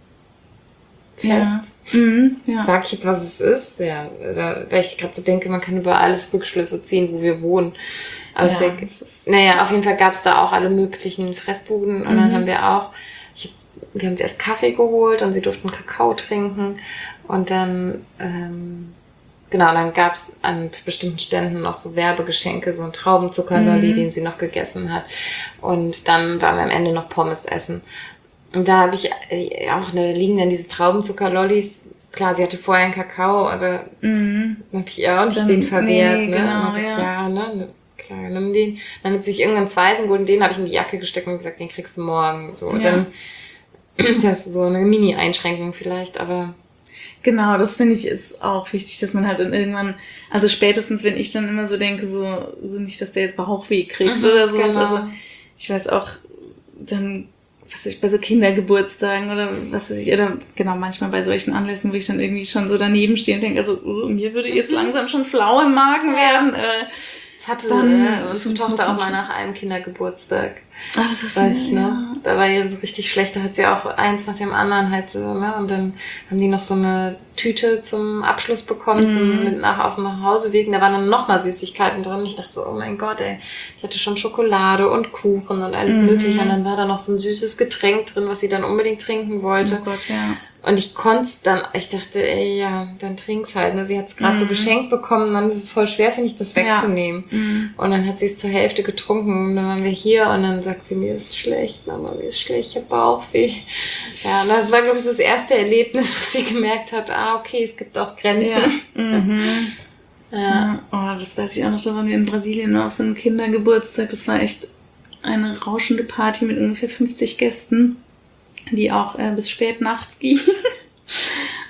Fest. Ja. Mhm, ja. Sag ich jetzt, was es ist? Ja, da, weil ich gerade so denke, man kann über alles Rückschlüsse ziehen, wo wir wohnen. Aber ja, ja, naja, auf jeden Fall gab es da auch alle möglichen Fressbuden und mhm. dann haben wir auch, ich, wir haben erst Kaffee geholt und sie durften Kakao trinken und dann, ähm, genau, dann gab es an bestimmten Ständen noch so Werbegeschenke, so ein Traubenzuckerlolli, mhm. den sie noch gegessen hat und dann waren wir am Ende noch Pommes essen. Und da habe ich auch, da liegen dann diese Traubenzuckerlollis. Klar, sie hatte vorher einen Kakao, aber mhm. habe ich ihr auch nicht dann, den verwehrt. Nee, ne? Genau, und dann sag ich, ja, ja, ne, klar, nimm den. Dann hat sich irgendeinen zweiten geholt, den habe ich in die Jacke gesteckt und gesagt, den kriegst du morgen. So, und ja. dann, das ist so eine Mini-Einschränkung vielleicht, aber. Genau, das finde ich ist auch wichtig, dass man halt dann irgendwann, also spätestens, wenn ich dann immer so denke, so, so nicht, dass der jetzt Bauchweh kriegt mhm, oder sowas. Genau. Also, ich weiß auch, dann, was weiß ich, bei so Kindergeburtstagen oder was weiß ich, oder genau, manchmal bei solchen Anlässen, wo ich dann irgendwie schon so daneben stehe und denke, also, uh, mir würde jetzt langsam schon flau im Magen werden. Äh, das hatte dann, äh, unsere Tochter auch mal nach einem Kindergeburtstag. Ach, das ist weiß ich, ne? Ja. Da war ja so richtig schlecht, da hat sie auch eins nach dem anderen halt so, ne? Und dann haben die noch so eine Tüte zum Abschluss bekommen, mm. zum mit nach auf dem Nachhauseweg. Da waren dann nochmal Süßigkeiten drin. Ich dachte so, oh mein Gott, ey, die hatte schon Schokolade und Kuchen und alles mm. mögliche. Und dann war da noch so ein süßes Getränk drin, was sie dann unbedingt trinken wollte. Oh Gott, ja. Und ich konnte es dann, ich dachte, ey, ja, dann trink's halt. Ne? Sie hat es gerade mm. so geschenkt bekommen, dann ist es voll schwer, finde ich, das wegzunehmen. Ja. Mm. Und dann hat sie es zur Hälfte getrunken und dann waren wir hier und dann sagt sie, mir ist schlecht, Mama, mir ist schlecht, ich hab Bauchweh. Ja, und das war, glaube ich, das erste Erlebnis, wo sie gemerkt hat, ah, okay, es gibt auch Grenzen. Ja. Mhm. Ja. Ja. Oh, das weiß ich auch noch, da waren wir in Brasilien auf so einem Kindergeburtstag. Das war echt eine rauschende Party mit ungefähr fünfzig Gästen, die auch äh, bis spät nachts ging.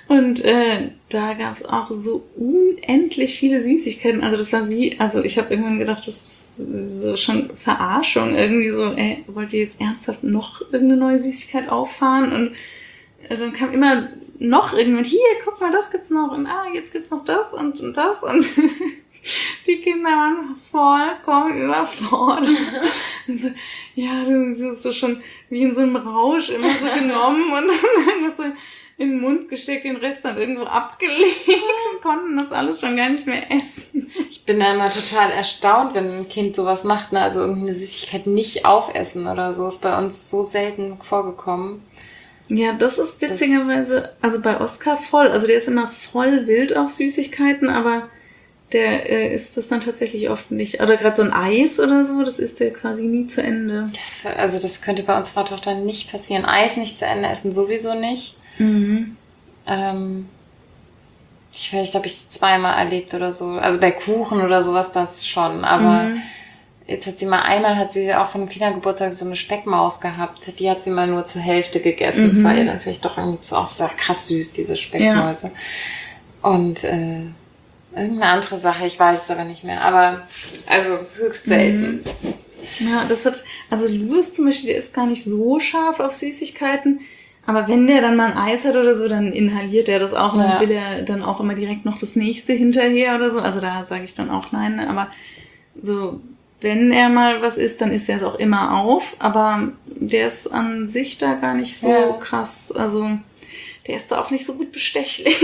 Und äh, da gab es auch so unendlich viele Süßigkeiten. Also das war wie, also ich habe irgendwann gedacht, das ist so schon Verarschung. Irgendwie so, ey, wollt ihr jetzt ernsthaft noch irgendeine neue Süßigkeit auffahren? Und äh, dann kam immer noch irgendwann, hier, guck mal, das gibt's noch. Und ah, jetzt gibt's noch das und, und das. Und die Kinder waren vollkommen überfordert. Und so, ja, du bist so schon wie in so einem Rausch immer so genommen und dann immer so in den Mund gesteckt, den Rest dann irgendwo abgelegt und konnten das alles schon gar nicht mehr essen. Ich bin da immer total erstaunt, wenn ein Kind sowas macht, ne? Also irgendeine Süßigkeit nicht aufessen oder so, ist bei uns so selten vorgekommen. Ja, das ist witzigerweise, das also bei Oskar voll, also der ist immer voll wild auf Süßigkeiten, aber der äh, isst das dann tatsächlich oft nicht. Oder gerade so ein Eis oder so, das isst der quasi nie zu Ende. Das, also das könnte bei unserer Tochter nicht passieren. Eis nicht zu Ende essen sowieso nicht. Mhm. Ähm, ich weiß nicht, ob ich es zweimal erlebt oder so. Also bei Kuchen oder sowas das schon. Aber mhm. jetzt hat sie mal einmal, hat sie auch vom Kindergeburtstag so eine Speckmaus gehabt. Die hat sie mal nur zur Hälfte gegessen. Mhm. Das war ihr dann vielleicht doch irgendwie zu, auch sehr krass süß, diese Speckmäuse. Ja. Und äh, irgendeine andere Sache, ich weiß es aber nicht mehr. Aber also höchst selten. Mhm. Ja, das hat, also Louis zum Beispiel, der ist gar nicht so scharf auf Süßigkeiten. Aber wenn der dann mal ein Eis hat oder so, dann inhaliert er das auch und ja. dann will er dann auch immer direkt noch das nächste hinterher oder so. Also da sage ich dann auch nein. Aber so, wenn er mal was isst, dann isst er es auch immer auf. Aber der ist an sich da gar nicht so ja. krass. Also der ist da auch nicht so gut bestechlich.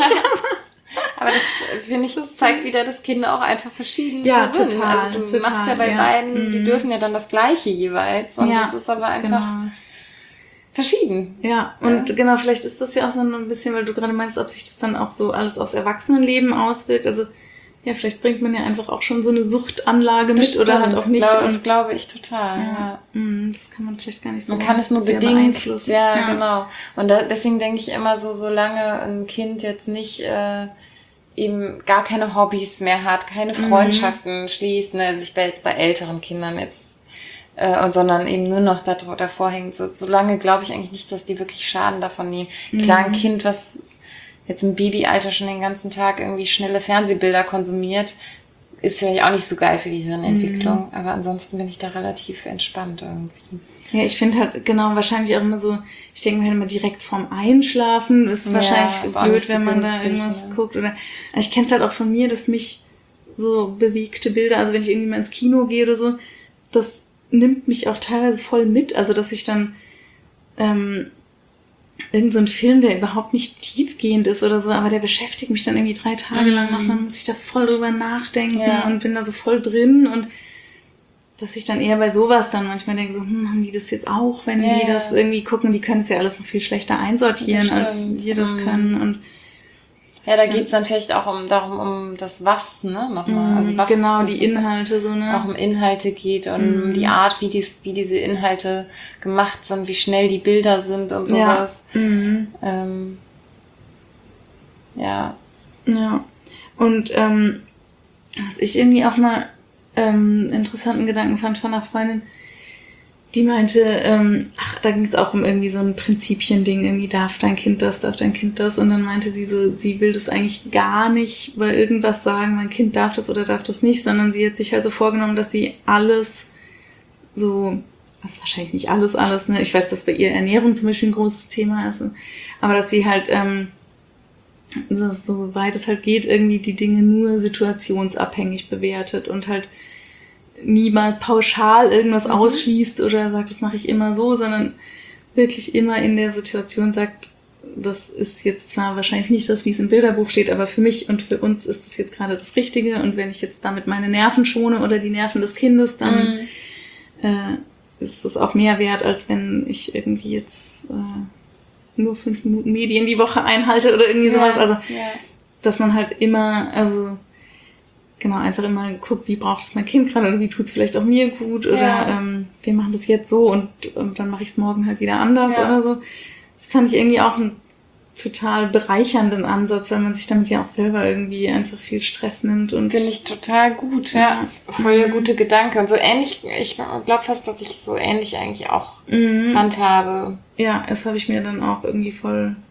Aber das, finde ich, das zeigt wieder, dass Kinder auch einfach verschieden ja, sind. Total, also du total, machst ja bei ja. beiden, mhm. die dürfen ja dann das Gleiche jeweils. Und ja, das ist aber einfach... Genau. verschieden. Ja, und ja. genau, vielleicht ist das ja auch so ein bisschen, weil du gerade meinst, ob sich das dann auch so alles aufs Erwachsenenleben auswirkt. Also, ja, vielleicht bringt man ja einfach auch schon so eine Suchtanlage mit oder hat auch nicht. Glaub, und, das glaube ich total, ja. ja. Das kann man vielleicht gar nicht so Man kann es nur bedingt beeinflussen. Ja, ja, genau. Und da, deswegen denke ich immer so, solange ein Kind jetzt nicht äh, eben gar keine Hobbys mehr hat, keine Freundschaften mhm. schließt, ne, sich bei, jetzt bei älteren Kindern jetzt Äh, und sondern eben nur noch da, davor hängt. So, so lange glaube ich eigentlich nicht, dass die wirklich Schaden davon nehmen. Mhm. Klar, ein Kind, was jetzt im Babyalter schon den ganzen Tag irgendwie schnelle Fernsehbilder konsumiert, ist vielleicht auch nicht so geil für die Hirnentwicklung. Mhm. Aber ansonsten bin ich da relativ entspannt irgendwie. Ja, ich finde halt genau wahrscheinlich auch immer so, ich denke mir halt immer direkt vorm Einschlafen ist ja, wahrscheinlich ist blöd, wenn man günstig, da irgendwas ne? guckt. Oder also ich kenne es halt auch von mir, dass mich so bewegte Bilder, also wenn ich irgendwie mal ins Kino gehe oder so, das nimmt mich auch teilweise voll mit, also dass ich dann ähm, irgend so ein Film, der überhaupt nicht tiefgehend ist oder so, aber der beschäftigt mich dann irgendwie drei Tage mm. lang noch, dann muss ich da voll drüber nachdenken ja. und bin da so voll drin und dass ich dann eher bei sowas dann manchmal denke, so, hm, haben die das jetzt auch, wenn ja, die das irgendwie gucken, die können es ja alles noch viel schlechter einsortieren, als wir das mm. können und ja, da geht's dann vielleicht auch um darum, um das Was, ne, nochmal. Also was genau, die Inhalte so, ne? Auch um Inhalte geht und mm. die Art, wie dies, wie diese Inhalte gemacht sind, wie schnell die Bilder sind und sowas. Ja. Mm. Ähm, ja. Ja. Und ähm, was ich irgendwie auch mal ähm, interessanten Gedanken fand von einer Freundin, die meinte, ähm, ach, da ging es auch um irgendwie so ein Prinzipien-Ding, irgendwie darf dein Kind das, darf dein Kind das. Und dann meinte sie so, sie will das eigentlich gar nicht bei irgendwas sagen, mein Kind darf das oder darf das nicht, sondern sie hat sich halt so vorgenommen, dass sie alles so, also wahrscheinlich nicht alles, alles, ne? Ich weiß, dass bei ihr Ernährung zum Beispiel ein großes Thema ist, aber dass sie halt, ähm, dass so weit es halt geht, irgendwie die Dinge nur situationsabhängig bewertet und halt niemals pauschal irgendwas mhm. ausschließt oder sagt, das mache ich immer so, sondern wirklich immer in der Situation sagt, das ist jetzt zwar wahrscheinlich nicht das, wie es im Bilderbuch steht, aber für mich und für uns ist das jetzt gerade das Richtige und wenn ich jetzt damit meine Nerven schone oder die Nerven des Kindes, dann mhm. äh, ist es auch mehr wert, als wenn ich irgendwie jetzt äh, nur fünf Minuten Medien die Woche einhalte oder irgendwie sowas. Ja, also, ja. dass man halt immer, also genau, einfach immer guckt, wie braucht es mein Kind gerade oder wie tut es vielleicht auch mir gut oder ja. ähm, wir machen das jetzt so und, und dann mache ich es morgen halt wieder anders ja. oder so. Das fand ich irgendwie auch einen total bereichernden Ansatz, weil man sich damit ja auch selber irgendwie einfach viel Stress nimmt. Und finde ich total gut, ja. ja. Voll der gute Gedanke. Und so ähnlich, ich glaube fast, dass ich so ähnlich eigentlich auch mhm. handhabe. Ja, das habe ich mir dann auch irgendwie voll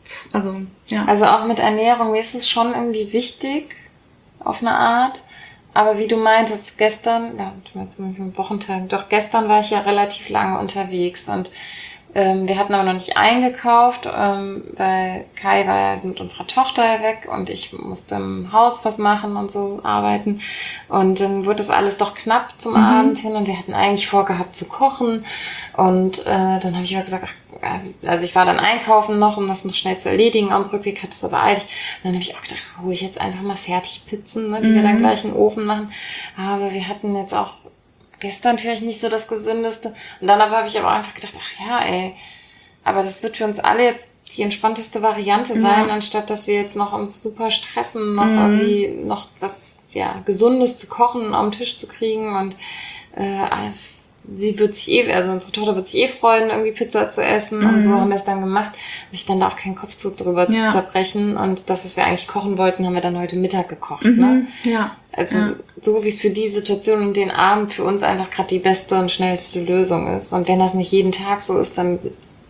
Also, ja. Also auch mit Ernährung, mir ist es schon irgendwie wichtig, auf eine Art. Aber wie du meintest, gestern, ja, jetzt mit dem Wochentag, doch gestern war ich ja relativ lange unterwegs und ähm, wir hatten aber noch nicht eingekauft, ähm, weil Kai war ja mit unserer Tochter weg und ich musste im Haus was machen und so arbeiten. Und dann wurde das alles doch knapp zum mhm. Abend hin und wir hatten eigentlich vorgehabt zu kochen. Und äh, dann habe ich aber gesagt, ach, also ich war dann einkaufen noch, um das noch schnell zu erledigen. Am Rückweg hat es aber eilig. Und dann habe ich auch gedacht, hole ich jetzt einfach mal Fertigpizzen, ne, die mhm. wir dann gleich in den Ofen machen. Aber wir hatten jetzt auch gestern vielleicht nicht so das Gesündeste. Und dann aber habe ich aber einfach gedacht, ach ja, ey, aber das wird für uns alle jetzt die entspannteste Variante sein, ja. anstatt dass wir jetzt noch uns super stressen, noch mhm. irgendwie noch was ja Gesundes zu kochen, am Tisch zu kriegen. Und äh, sie wird sich eh, also unsere Tochter wird sich eh freuen, irgendwie Pizza zu essen. Mhm. Und so haben wir es dann gemacht, sich dann da auch keinen Kopf zu drüber ja. zu zerbrechen. Und das, was wir eigentlich kochen wollten, haben wir dann heute Mittag gekocht. Mhm. Ne? Ja. Also ja. so wie es für die Situation und den Abend für uns einfach gerade die beste und schnellste Lösung ist. Und wenn das nicht jeden Tag so ist, dann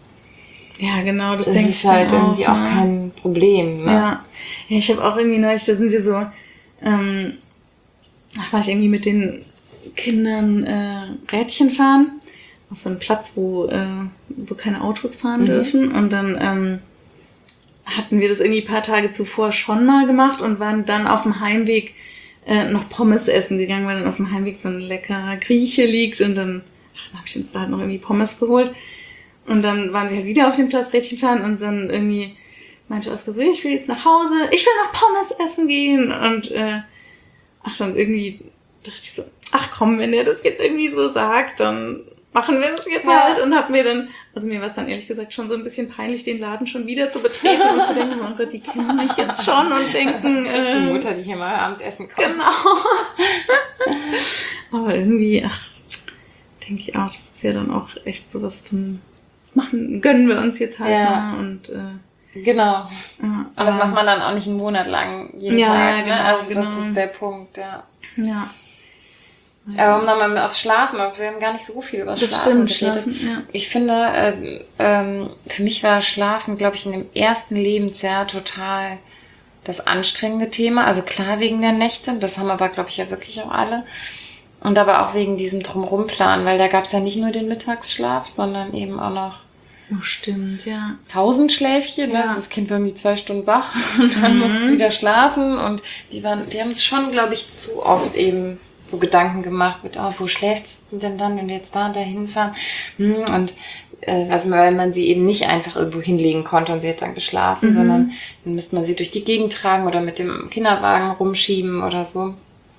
ja, genau, das ist denke es ich halt auch, irgendwie ne? auch kein Problem. Ne? Ja. ja, ich habe auch irgendwie neulich, da sind wir so, ähm, ach, war ich irgendwie mit den Kindern äh, Rädchen fahren auf so einem Platz, wo äh, wo keine Autos fahren mhm. dürfen. Und dann ähm, hatten wir das irgendwie ein paar Tage zuvor schon mal gemacht und waren dann auf dem Heimweg äh, noch Pommes essen gegangen, weil dann auf dem Heimweg so ein leckerer Grieche liegt. Und dann, ach, dann habe ich uns da halt noch irgendwie Pommes geholt. Und dann waren wir halt wieder auf dem Platz Rädchen fahren und dann irgendwie meinte Oskar so, ich will jetzt nach Hause, ich will noch Pommes essen gehen. Und äh, ach, dann irgendwie dachte ich so, ach komm, wenn er das jetzt irgendwie so sagt, dann machen wir das jetzt ja. halt. Und hab mir dann, also mir war es dann ehrlich gesagt schon so ein bisschen peinlich, den Laden schon wieder zu betreten und zu denken, oh Gott, die kennen mich jetzt schon und denken... Das ist die äh, Mutter, die hier mal Abendessen kommt. Genau. Aber irgendwie, ach, denke ich auch, das ist ja dann auch echt sowas von, das machen, gönnen wir uns jetzt halt ja. mal und... Äh, Genau. Ja, und das macht man dann auch nicht einen Monat lang jeden ja, Tag. Ja, genau, ne? Also genau. das ist der Punkt, ja. Ja. Aber um nochmal aufs Schlafen, aber wir haben gar nicht so viel über das Schlafen stimmt, geredet. Schlafen, ja. Ich finde, äh, ähm, für mich war Schlafen, glaube ich, in dem ersten Lebensjahr total das anstrengende Thema. Also klar wegen der Nächte, das haben aber, glaube ich, ja wirklich auch alle. Und aber auch wegen diesem Drumrumplan, weil da gab es ja nicht nur den Mittagsschlaf, sondern eben auch noch Oh, stimmt, ja. Tausend Schläfchen, ne? Ja. Das Kind war irgendwie zwei Stunden wach und dann mhm. musste es wieder schlafen und die waren, die haben es schon, glaube ich, zu oft eben so Gedanken gemacht mit, oh, wo schläft's denn dann, wenn wir jetzt da und da hinfahren? Hm, und äh, also weil man sie eben nicht einfach irgendwo hinlegen konnte und sie hat dann geschlafen, mhm. sondern dann müsste man sie durch die Gegend tragen oder mit dem Kinderwagen rumschieben oder so.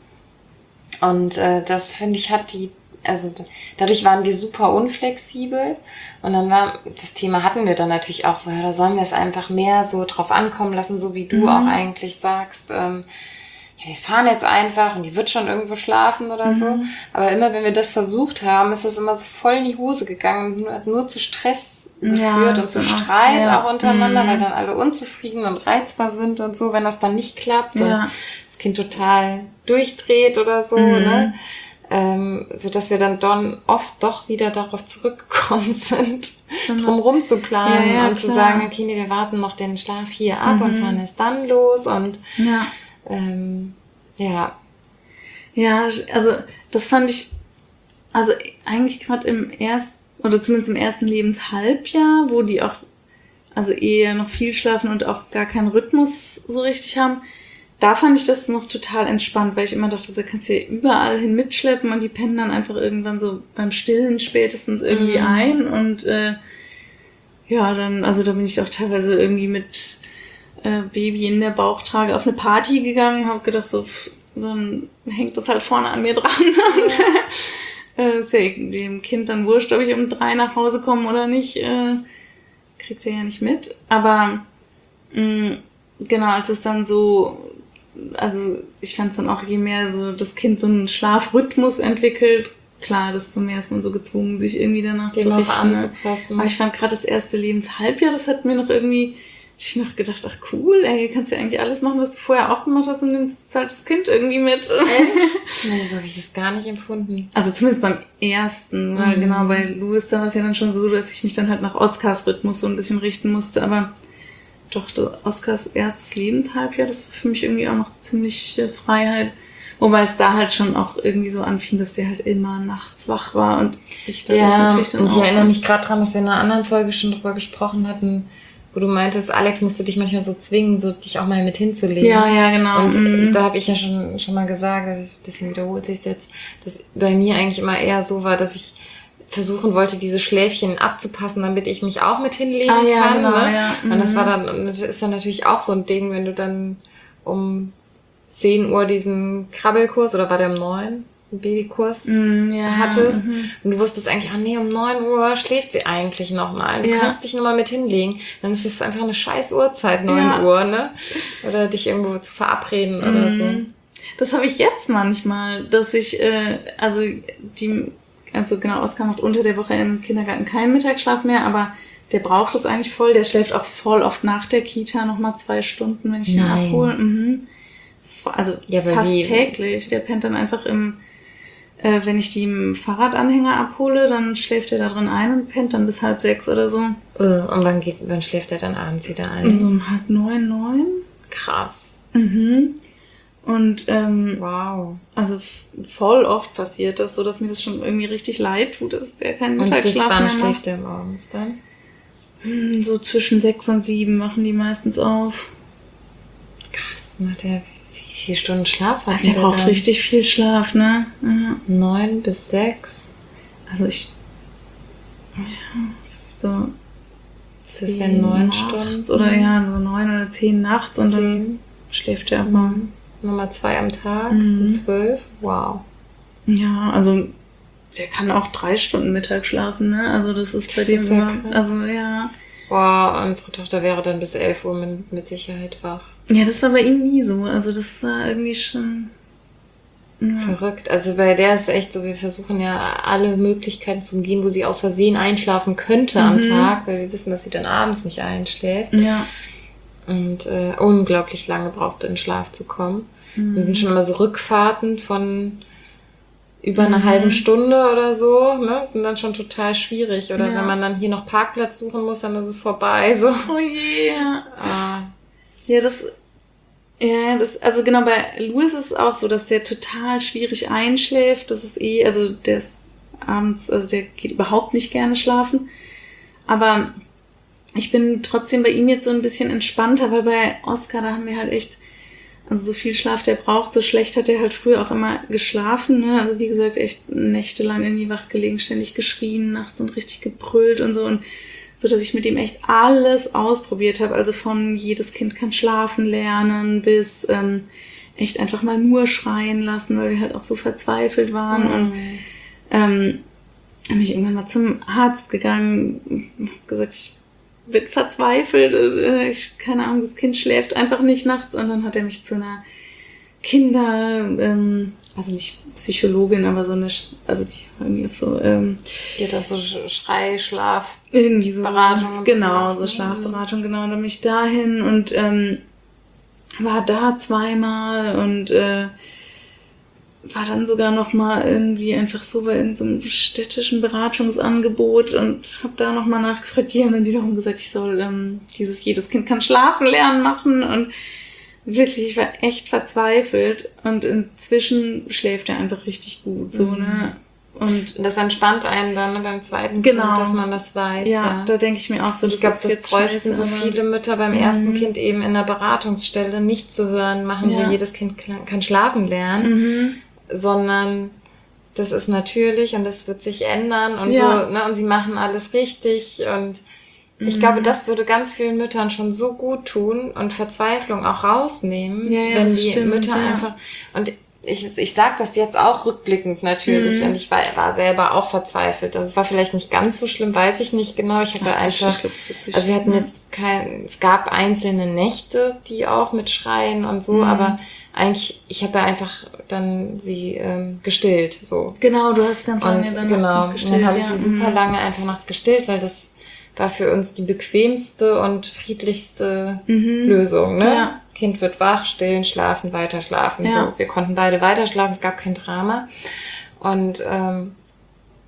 Und äh, das, finde ich, hat die Also dadurch waren wir super unflexibel und dann war, das Thema hatten wir dann natürlich auch so, ja, da sollen wir es einfach mehr so drauf ankommen lassen, so wie du mhm. auch eigentlich sagst, ähm, ja, wir fahren jetzt einfach und die wird schon irgendwo schlafen oder mhm. so, aber immer wenn wir das versucht haben, ist das immer so voll in die Hose gegangen und hat nur zu Stress geführt ja, und zu Streit ja. auch untereinander, mhm. weil dann alle unzufrieden und reizbar sind und so, wenn das dann nicht klappt ja. und das Kind total durchdreht oder so, mhm. ne? Ähm, so dass wir dann don oft doch wieder darauf zurückgekommen sind, drumherum zu planen ja, ja, und klar. zu sagen, okay, nee, wir warten noch den Schlaf hier ab mhm. und fahren erst dann los und ja. Ähm, ja. Ja, also das fand ich, also eigentlich gerade im ersten, oder zumindest im ersten Lebenshalbjahr, wo die auch also eher noch viel schlafen und auch gar keinen Rhythmus so richtig haben, da fand ich das noch total entspannt, weil ich immer dachte, da kannst du ja überall hin mitschleppen und die pennen dann einfach irgendwann so beim Stillen spätestens irgendwie mm. ein und äh, ja, dann, also da bin ich auch teilweise irgendwie mit äh, Baby in der Bauchtrage auf eine Party gegangen, habe gedacht so, pff, dann hängt das halt vorne an mir dran ja. und äh, ist ja dem Kind dann wurscht, ob ich um drei nach Hause komme oder nicht, äh, kriegt er ja nicht mit, aber mh, genau, als es dann so, also ich fand es dann auch, je mehr so das Kind so einen Schlafrhythmus entwickelt, klar, desto mehr ist man so gezwungen, sich irgendwie danach Dem zu richten. Anzupassen. Aber ich fand gerade das erste Lebenshalbjahr, das hat mir noch irgendwie, ich noch gedacht, ach cool, ey, kannst ja eigentlich alles machen, was du vorher auch gemacht hast und nimmst halt das Kind irgendwie mit. Echt? Nee, so habe ich das gar nicht empfunden. Also zumindest beim ersten, weil mhm. genau, bei Louis da war es ja dann schon so, dass ich mich dann halt nach Oskars Rhythmus so ein bisschen richten musste, aber doch das Oskars erstes Lebenshalbjahr, das war für mich irgendwie auch noch ziemlich äh, Freiheit. Wobei es da halt schon auch irgendwie so anfing, dass der halt immer nachts wach war und ich da ja, natürlich dann und ich auch erinnere mich gerade dran, dass wir in einer anderen Folge schon drüber gesprochen hatten, wo du meintest, Alex musste dich manchmal so zwingen, so dich auch mal mit hinzulegen. Ja, ja, genau. Und mhm. da habe ich ja schon schon mal gesagt, also deswegen wiederholt sich jetzt, dass bei mir eigentlich immer eher so war, dass ich versuchen wollte, diese Schläfchen abzupassen, damit ich mich auch mit hinlegen ah, ja, kann. Genau, ne? ja. mhm. Und das war dann, das ist dann natürlich auch so ein Ding, wenn du dann um zehn Uhr diesen Krabbelkurs, oder war der um neun? Babykurs mm, ja, hattest. Mhm. Und du wusstest eigentlich, ah nee, um neun Uhr schläft sie eigentlich noch mal. Du ja. kannst dich nur mal mit hinlegen. Dann ist es einfach eine scheiß Uhrzeit, neun ja. Uhr, ne? Oder dich irgendwo zu verabreden mm. oder so. Das habe ich jetzt manchmal, dass ich, äh, also die, also genau, Oskar macht unter der Woche im Kindergarten keinen Mittagsschlaf mehr, aber der braucht es eigentlich voll. Der schläft auch voll oft nach der Kita noch mal zwei Stunden, wenn ich ihn abhole. Mhm. Also ja, fast wie? täglich. Der pennt dann einfach im Äh, wenn ich die im Fahrradanhänger abhole, dann schläft er da drin ein und pennt dann bis halb sechs oder so. Äh, und wann geht, wann schläft er dann abends wieder ein? So um halb neun, neun. Krass. Mhm. Und, ähm, wow. Also f- voll oft passiert das, so dass mir das schon irgendwie richtig leid tut, dass der keinen Mittagsschlaf mehr macht. Und bis wann schläft der morgens dann? So zwischen sechs und sieben machen die meistens auf. Krass, na der vier Stunden Schlaf hat der braucht dann richtig viel Schlaf, ne? Ja. Neun bis sechs. Also ich, ja, so das wären neun Stunden. Oder mhm. ja, so neun oder zehn nachts und zehn. Dann schläft der aber. Mhm. Nummer zwei am Tag, mhm. um zwölf. Wow. Ja, also der kann auch drei Stunden Mittag schlafen, ne? Also das ist bei das dem ist immer, also ja. Wow, unsere Tochter wäre dann bis elf Uhr mit, mit Sicherheit wach. Ja, das war bei ihm nie so. Also das war irgendwie schon ja. verrückt. Also bei der ist echt so, wir versuchen ja alle Möglichkeiten zu umgehen, wo sie aus Versehen einschlafen könnte mhm. am Tag, weil wir wissen, dass sie dann abends nicht einschläft. Ja. Und äh, unglaublich lange braucht, in Schlaf zu kommen. Mhm. Wir sind schon immer so Rückfahrten von über eine mhm. halben Stunde oder so, ne, sind dann schon total schwierig. Oder ja. wenn man dann hier noch Parkplatz suchen muss, dann ist es vorbei. So. Oh yeah. Ah. Ja, das, ja, das, also genau, bei Louis ist es auch so, dass der total schwierig einschläft. Das ist eh, also der ist abends, also der geht überhaupt nicht gerne schlafen. Aber ich bin trotzdem bei ihm jetzt so ein bisschen entspannter, weil bei Oskar, da haben wir halt echt, also so viel Schlaf der braucht, so schlecht hat der halt früher auch immer geschlafen, ne? Also wie gesagt, echt nächtelang irgendwie wach gelegen, ständig geschrien nachts und richtig gebrüllt und so, und so, dass ich mit ihm echt alles ausprobiert habe, also von jedes Kind kann schlafen lernen bis ähm, echt einfach mal nur schreien lassen, weil wir halt auch so verzweifelt waren. Mhm. Und ähm, bin ich irgendwann mal zum Arzt gegangen, hab gesagt, ich bin verzweifelt, ich, keine Ahnung, das Kind schläft einfach nicht nachts, und dann hat er mich zu einer Kinder, ähm, also nicht Psychologin, aber so eine, also die irgendwie auf so, ähm, die hat auch so Schrei, Schlaf, irgendwie so Beratung. Genau, so Schlafberatung, genau, und dann bin ich dahin und ähm, war da zweimal und äh, war dann sogar noch mal irgendwie einfach so bei irgendeinem so städtischen Beratungsangebot und habe da noch mal nachgefragt. Die haben dann wiederum gesagt, ich soll ähm, dieses jedes Kind kann schlafen lernen machen, und wirklich, ich war echt verzweifelt, und inzwischen schläft er einfach richtig gut, so, mhm. ne? Und, und das entspannt einen dann, ne, beim zweiten genau. Kind, dass man das weiß. Ja, ja. da denke ich mir auch so, ich glaube, das, das bräuchten so viele Mütter beim mhm. ersten Kind eben in der Beratungsstelle nicht zu hören, machen ja. sie, jedes Kind kann schlafen lernen, mhm. sondern das ist natürlich und das wird sich ändern und ja. so, ne, und sie machen alles richtig, und ich glaube, das würde ganz vielen Müttern schon so gut tun und Verzweiflung auch rausnehmen, ja, ja, wenn die stimmt, Mütter ja. einfach, und ich, ich sage das jetzt auch rückblickend natürlich, mhm. und ich war, war selber auch verzweifelt. Also es war vielleicht nicht ganz so schlimm, weiß ich nicht genau. Ich hatte Ach, einfach, ich also wir hatten jetzt kein, es gab einzelne Nächte, die auch mit Schreien und so, mhm. aber eigentlich, ich habe ja einfach dann sie ähm, gestillt, so. Genau, du hast ganz lange und dann genau, nachts gestillt. Und dann habe ich ja. sie super lange einfach nachts gestillt, weil das war für uns die bequemste und friedlichste mhm. Lösung, ne? Ja. Kind wird wach, stillen, schlafen, weiter schlafen. Ja. So, wir konnten beide weiter schlafen, es gab kein Drama. Und ähm,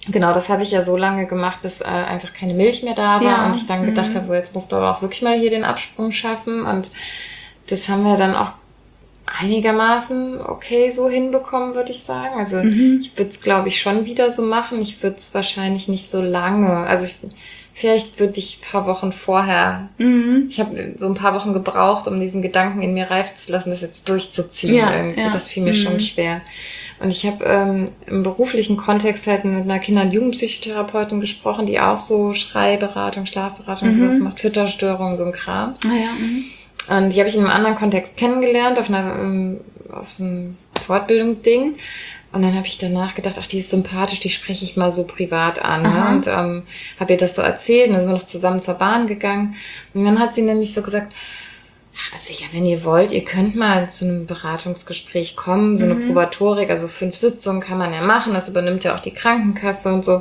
Genau, das habe ich ja so lange gemacht, bis äh, einfach keine Milch mehr da war Ja. und ich dann gedacht Mhm. habe, so jetzt musst du aber auch wirklich mal hier den Absprung schaffen und das haben wir dann auch einigermaßen okay so hinbekommen, würde ich sagen. Also Mhm. ich würde es, glaube ich, schon wieder so machen. Ich würde es wahrscheinlich nicht so lange. Also ich, vielleicht würde ich ein paar Wochen vorher, Mhm. ich habe so ein paar Wochen gebraucht, um diesen Gedanken in mir reifen zu lassen, das jetzt durchzuziehen. Ja, irgendwie. ja. Das fiel mir Mhm. schon schwer. Und ich habe ähm, im beruflichen Kontext halt mit einer Kinder- und Jugendpsychotherapeutin gesprochen, die auch so Schreiberatung, Schlafberatung, Mhm. sowas macht, Fütterstörungen, so ein Kram. Ah ja. Mhm. Und die habe ich in einem anderen Kontext kennengelernt, auf einer ähm, auf so einem Fortbildungsding. Und dann habe ich danach gedacht, ach, die ist sympathisch, die spreche ich mal so privat an. Ne? Und ähm, habe ihr das so erzählt und dann sind wir noch zusammen zur Bahn gegangen. Und dann hat sie nämlich so gesagt, ach, also ja, wenn ihr wollt, ihr könnt mal zu einem Beratungsgespräch kommen, so eine Mhm. Probatorik, also fünf Sitzungen kann man ja machen, das übernimmt ja auch die Krankenkasse und so.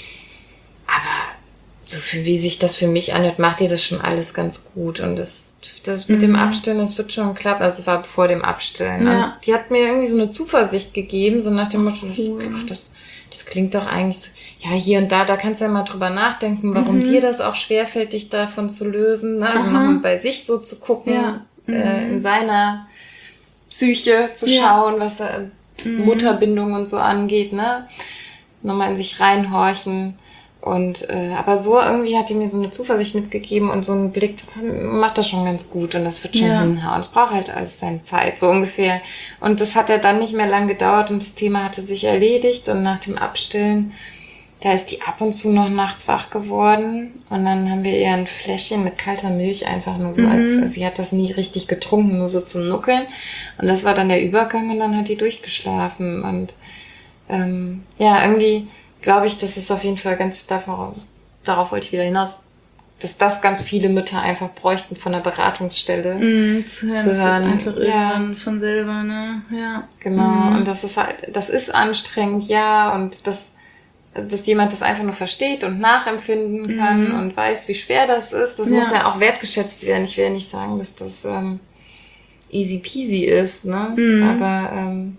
Aber so für wie sich das für mich anhört, macht ihr das schon alles ganz gut. Und das, das mit Mhm. dem Abstillen, das wird schon klappen. Also es war vor dem Abstillen. Ja. Und die hat mir irgendwie so eine Zuversicht gegeben, so nach dem Motto, das, Cool. ach, das, das klingt doch eigentlich so, ja, hier und da, da kannst du ja mal drüber nachdenken, warum Mhm. dir das auch schwerfällt, dich davon zu lösen. Ne? Also Aha. nochmal bei sich so zu gucken, Ja. äh, Mhm. in seiner Psyche zu Ja. schauen, was äh, Mhm. Mutterbindung und so angeht, ne? Nochmal in sich reinhorchen. Und äh, aber so irgendwie hat die mir so eine Zuversicht mitgegeben und so einen Blick, macht das schon ganz gut und das wird schon Ja. hinhauen. Es braucht halt alles seine Zeit, so ungefähr. Und das hat ja dann nicht mehr lang gedauert und das Thema hatte sich erledigt und nach dem Abstillen, da ist die ab und zu noch nachts wach geworden und dann haben wir ihr ein Fläschchen mit kalter Milch einfach nur so Mhm. als, also sie hat das nie richtig getrunken, nur so zum Nuckeln und das war dann der Übergang und dann hat die durchgeschlafen und ähm, ja, irgendwie glaube ich, das ist auf jeden Fall ganz, darauf, darauf wollte ich wieder hinaus, dass das ganz viele Mütter einfach bräuchten von der Beratungsstelle. Mhm, zu hören, Zu das hören, ist einfach ja. irgendwann von selber, ne? Ja. Genau, Mhm. und das ist halt, das ist anstrengend, ja, und das, also dass jemand das einfach nur versteht und nachempfinden kann Mhm. und weiß, wie schwer das ist, das Ja. muss ja auch wertgeschätzt werden. Ich will ja nicht sagen, dass das ähm, easy peasy ist, ne? Mhm. Aber ähm,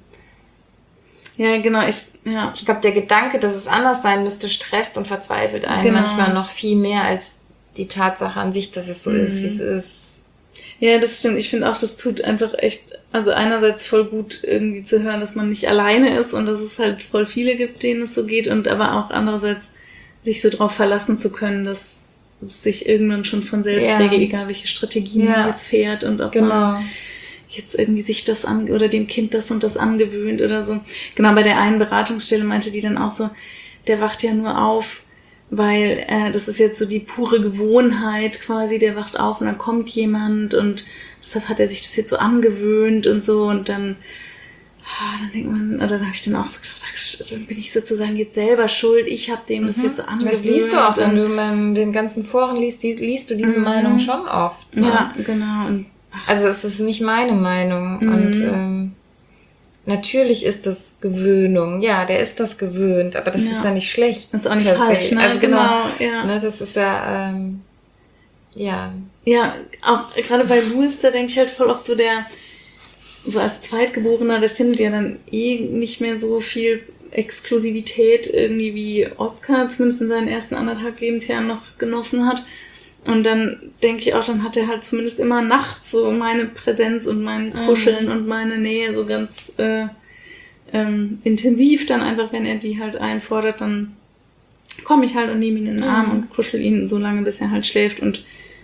Ja, genau, ich, ja. ich glaube, der Gedanke, dass es anders sein müsste, stresst und verzweifelt einen Genau. manchmal noch viel mehr als die Tatsache an sich, dass es so Mhm. ist, wie es ist. Ja, das stimmt. Ich finde auch, das tut einfach echt, also einerseits voll gut irgendwie zu hören, dass man nicht alleine ist und dass es halt voll viele gibt, denen es so geht und aber auch andererseits sich so drauf verlassen zu können, dass es sich irgendwann schon von selbst Ja. regelt, egal welche Strategien Ja. man jetzt fährt und ob man Genau. jetzt irgendwie sich das an oder dem Kind das und das angewöhnt oder so. Genau, bei der einen Beratungsstelle meinte die dann auch so, der wacht ja nur auf, weil äh, das ist jetzt so die pure Gewohnheit quasi, der wacht auf und dann kommt jemand und deshalb hat er sich das jetzt so angewöhnt und so und dann, ah, dann denkt man, oder dann habe ich dann auch so gedacht, ach, dann bin ich sozusagen jetzt selber schuld, ich habe dem das jetzt so angewöhnt. Das liest du auch, wenn und, du in den ganzen Foren liest, die, liest du diese Mhm. Meinung schon oft. Ne? ja, genau. Und, ach, Also es ist nicht meine Meinung. Mhm. Und ähm, natürlich ist das Gewöhnung. Ja, der ist das gewöhnt, aber das Ja. ist ja nicht schlecht. das ist auch nicht per se. falsch, ne? Also genau. ja. Ne, das ist ja, ähm, ja. Ja, auch gerade bei Louis, da denke ich halt voll oft so, der, so als Zweitgeborener, der findet ja dann eh nicht mehr so viel Exklusivität irgendwie wie Oscar, zumindest in seinen ersten anderthalb Lebensjahren noch genossen hat. Und dann denke ich auch, dann hat er halt zumindest immer nachts so meine Präsenz und mein Kuscheln und meine Nähe so ganz äh, ähm, intensiv dann einfach, wenn er die halt einfordert, dann komme ich halt und nehme ihn in den Arm Mhm. und kuschel ihn so lange, bis er halt schläft und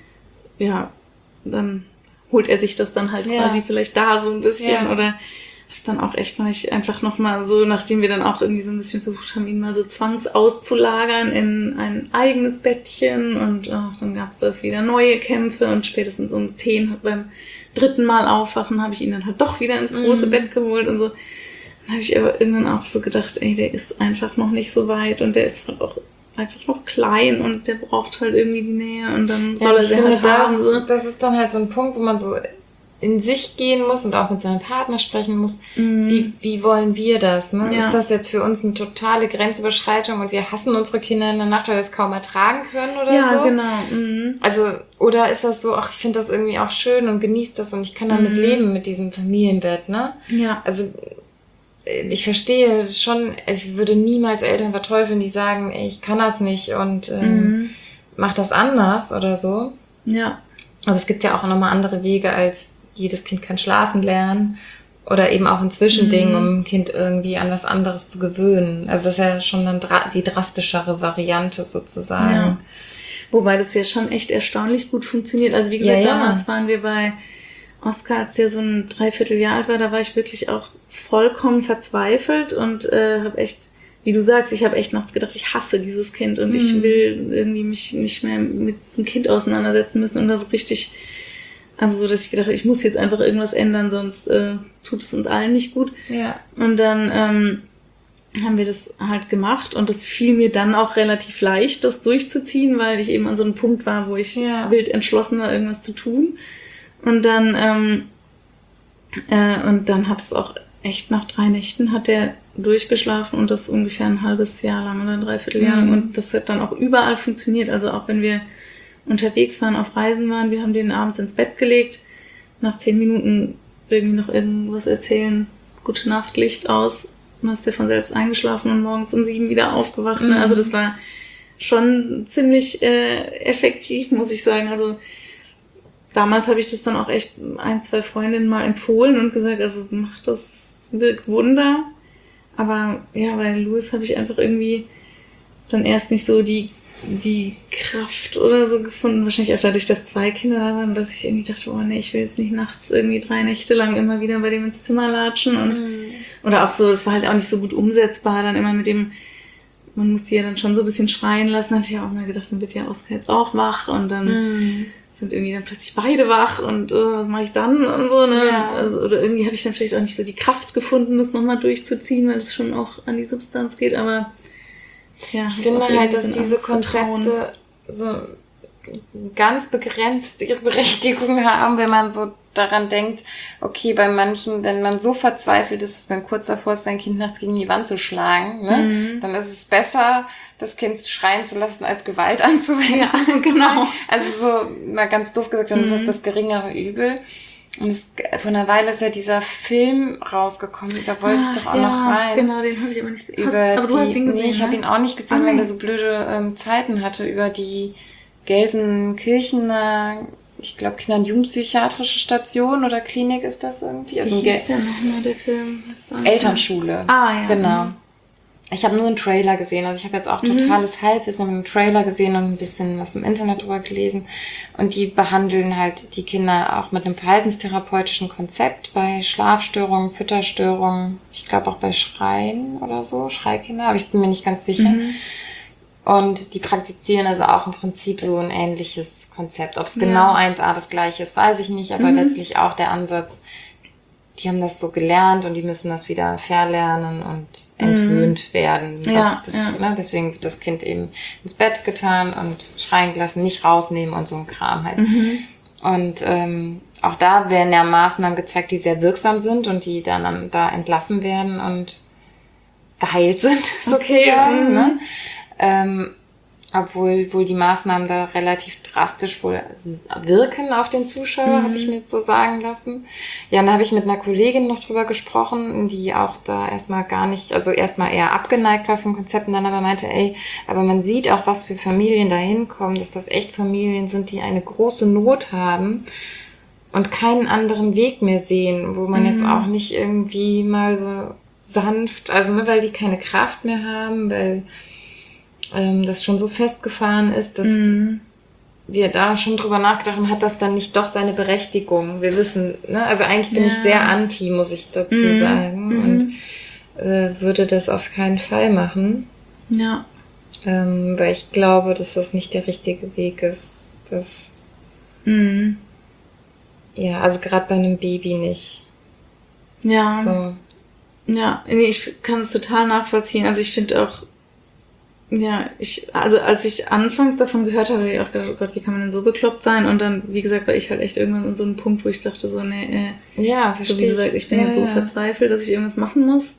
ja, dann holt er sich das dann halt Ja. quasi vielleicht da so ein bisschen Ja. oder hab dann auch echt mal ich einfach nochmal so, nachdem wir dann auch irgendwie so ein bisschen versucht haben, ihn mal so zwangsauszulagern in ein eigenes Bettchen und ach, dann gab's das wieder neue Kämpfe und spätestens um zehn beim dritten Mal aufwachen habe ich ihn dann halt doch wieder ins große Mhm. Bett geholt und so. Dann habe ich aber irgendwann auch so gedacht, ey, der ist einfach noch nicht so weit und der ist halt auch einfach noch klein und der braucht halt irgendwie die Nähe und dann soll Ja, er ich sie finde, halt haben. So. das, das ist dann halt so ein Punkt, wo man so in sich gehen muss und auch mit seinem Partner sprechen muss. Mhm. Wie, wie wollen wir das? Ne? Ja. Ist das jetzt für uns eine totale Grenzüberschreitung und wir hassen unsere Kinder in der Nacht, weil wir es kaum ertragen können oder Ja, so? genau. Mhm. Also, oder ist das so, ach, ich finde das irgendwie auch schön und genieße das und ich kann damit Mhm. leben, mit diesem Familienbett, ne? Ja. Also, ich verstehe schon, ich würde niemals Eltern verteufeln, die sagen, ey, ich kann das nicht und ähm, mhm. mach das anders oder so. Ja. Aber es gibt ja auch nochmal andere Wege, als jedes Kind kann schlafen lernen oder eben auch ein Zwischending, mhm. um ein Kind irgendwie an was anderes zu gewöhnen. Also das ist ja schon dann dra- die drastischere Variante sozusagen. Ja. Wobei das ja schon echt erstaunlich gut funktioniert. Also wie gesagt, ja, ja. damals waren wir bei Oskar, als der so ein Dreivierteljahr alt war, da war ich wirklich auch vollkommen verzweifelt und äh, habe echt, wie du sagst, ich habe echt nachts gedacht, ich hasse dieses Kind und mhm. ich will irgendwie mich nicht mehr mit diesem Kind auseinandersetzen müssen und das richtig, also so, dass ich gedacht habe, ich muss jetzt einfach irgendwas ändern, sonst äh, tut es uns allen nicht gut. Ja. Und dann ähm, haben wir das halt gemacht und das fiel mir dann auch relativ leicht, das durchzuziehen, weil ich eben an so einem Punkt war, wo ich ja. wild entschlossen war, irgendwas zu tun. Und dann ähm, äh, und dann hat es auch echt nach drei Nächten hat der durchgeschlafen und das ungefähr ein halbes Jahr lang oder ein Dreivierteljahr lang. Mhm. Und das hat dann auch überall funktioniert. Also auch wenn wir unterwegs waren, auf Reisen waren, wir haben den abends ins Bett gelegt, nach zehn Minuten irgendwie noch irgendwas erzählen, gute Nacht, Licht aus, dann ist der von selbst eingeschlafen und morgens um sieben wieder aufgewacht. Mhm. Also das war schon ziemlich äh, effektiv, muss ich sagen. Also damals habe ich das dann auch echt ein, zwei Freundinnen mal empfohlen und gesagt, also mach das, das wirkt Wunder. Aber ja, bei Louis habe ich einfach irgendwie dann erst nicht so die die Kraft oder so gefunden. Wahrscheinlich auch dadurch, dass zwei Kinder da waren, dass ich irgendwie dachte, oh nee, ich will jetzt nicht nachts irgendwie drei Nächte lang immer wieder bei dem ins Zimmer latschen. Und mm. oder auch so, das war halt auch nicht so gut umsetzbar, dann immer mit dem, man musste ja dann schon so ein bisschen schreien lassen. Da hatte ich ja auch mal gedacht, dann wird ja Oskar jetzt auch wach und dann mm. sind irgendwie dann plötzlich beide wach und oh, was mache ich dann und so, ne? Ja. Also, oder irgendwie habe ich dann vielleicht auch nicht so die Kraft gefunden, das nochmal durchzuziehen, weil es schon auch an die Substanz geht, aber ja, ich finde halt, dass diese Konzepte so ganz begrenzt ihre Berechtigung haben, wenn man so daran denkt, okay, bei manchen, wenn man so verzweifelt ist, wenn kurz davor ist, sein Kind nachts gegen die Wand zu schlagen, ne, mhm. dann ist es besser, das Kind schreien zu lassen, als Gewalt anzuwenden. Ja, genau. Also so mal ganz doof gesagt, dann mhm. ist das das geringere Übel. Und es, vor einer Weile ist ja dieser Film rausgekommen, da wollte ah, ich doch auch ja, noch rein. Genau, den habe ich aber nicht gesehen. Aber du die, hast ihn gesehen, Nee, ich ne? habe ihn auch nicht gesehen, ah, weil er so blöde ähm, Zeiten hatte, über die Gelsenkirchener, ich glaube, Kinder- und Jugendpsychiatrische Station oder Klinik ist das irgendwie. Also Wie hieß der nochmal, der Film? Elternschule. Ah, ja. Genau. Mhm. Ich habe nur einen Trailer gesehen, also ich habe jetzt auch totales mhm. Halbwissen, einen Trailer gesehen und ein bisschen was im Internet drüber gelesen. Und die behandeln halt die Kinder auch mit einem verhaltenstherapeutischen Konzept bei Schlafstörungen, Fütterstörungen, ich glaube auch bei Schreien oder so, Schreikinder, aber ich bin mir nicht ganz sicher. Mhm. Und die praktizieren also auch im Prinzip so ein ähnliches Konzept. Ob es ja. genau eins a das gleiche ist, weiß ich nicht, aber mhm. letztlich auch der Ansatz, die haben das so gelernt und die müssen das wieder verlernen und entwöhnt mm. werden. Das, ja, das, ja. Ne, deswegen wird das Kind eben ins Bett getan und schreien gelassen, nicht rausnehmen und so ein Kram halt. Mhm. Und ähm, auch da werden ja Maßnahmen gezeigt, die sehr wirksam sind und die dann da entlassen werden und geheilt sind, sozusagen. Okay, ne? ähm, obwohl wohl die Maßnahmen da relativ drastisch wohl wirken auf den Zuschauer, mhm. habe ich mir jetzt so sagen lassen. Ja, und da habe ich mit einer Kollegin noch drüber gesprochen, die auch da erstmal gar nicht, also erstmal eher abgeneigt war vom Konzept und dann aber meinte, ey, aber man sieht auch, was für Familien da hinkommen, dass das echt Familien sind, die eine große Not haben und keinen anderen Weg mehr sehen, wo man mhm. jetzt auch nicht irgendwie mal so sanft, also ne, weil die keine Kraft mehr haben, weil das schon so festgefahren ist, dass mm. wir da schon drüber nachgedacht haben, hat das dann nicht doch seine Berechtigung? Wir wissen, ne, also eigentlich bin ja. ich sehr anti, muss ich dazu mm. sagen, mm. und äh, würde das auf keinen Fall machen. Ja. Ähm, weil ich glaube, dass das nicht der richtige Weg ist. Das, mm. ja, also gerade bei einem Baby nicht. Ja. So. Ja, nee, ich kann es total nachvollziehen. Also ich finde auch, ja, ich, also als ich anfangs davon gehört habe, habe ich auch gedacht, oh Gott, wie kann man denn so bekloppt sein? Und dann, wie gesagt, war ich halt echt irgendwann an so einem Punkt, wo ich dachte so, nee, äh, ja, verstehe. So wie gesagt, ich bin ja, jetzt so ja. verzweifelt, dass ich irgendwas machen muss.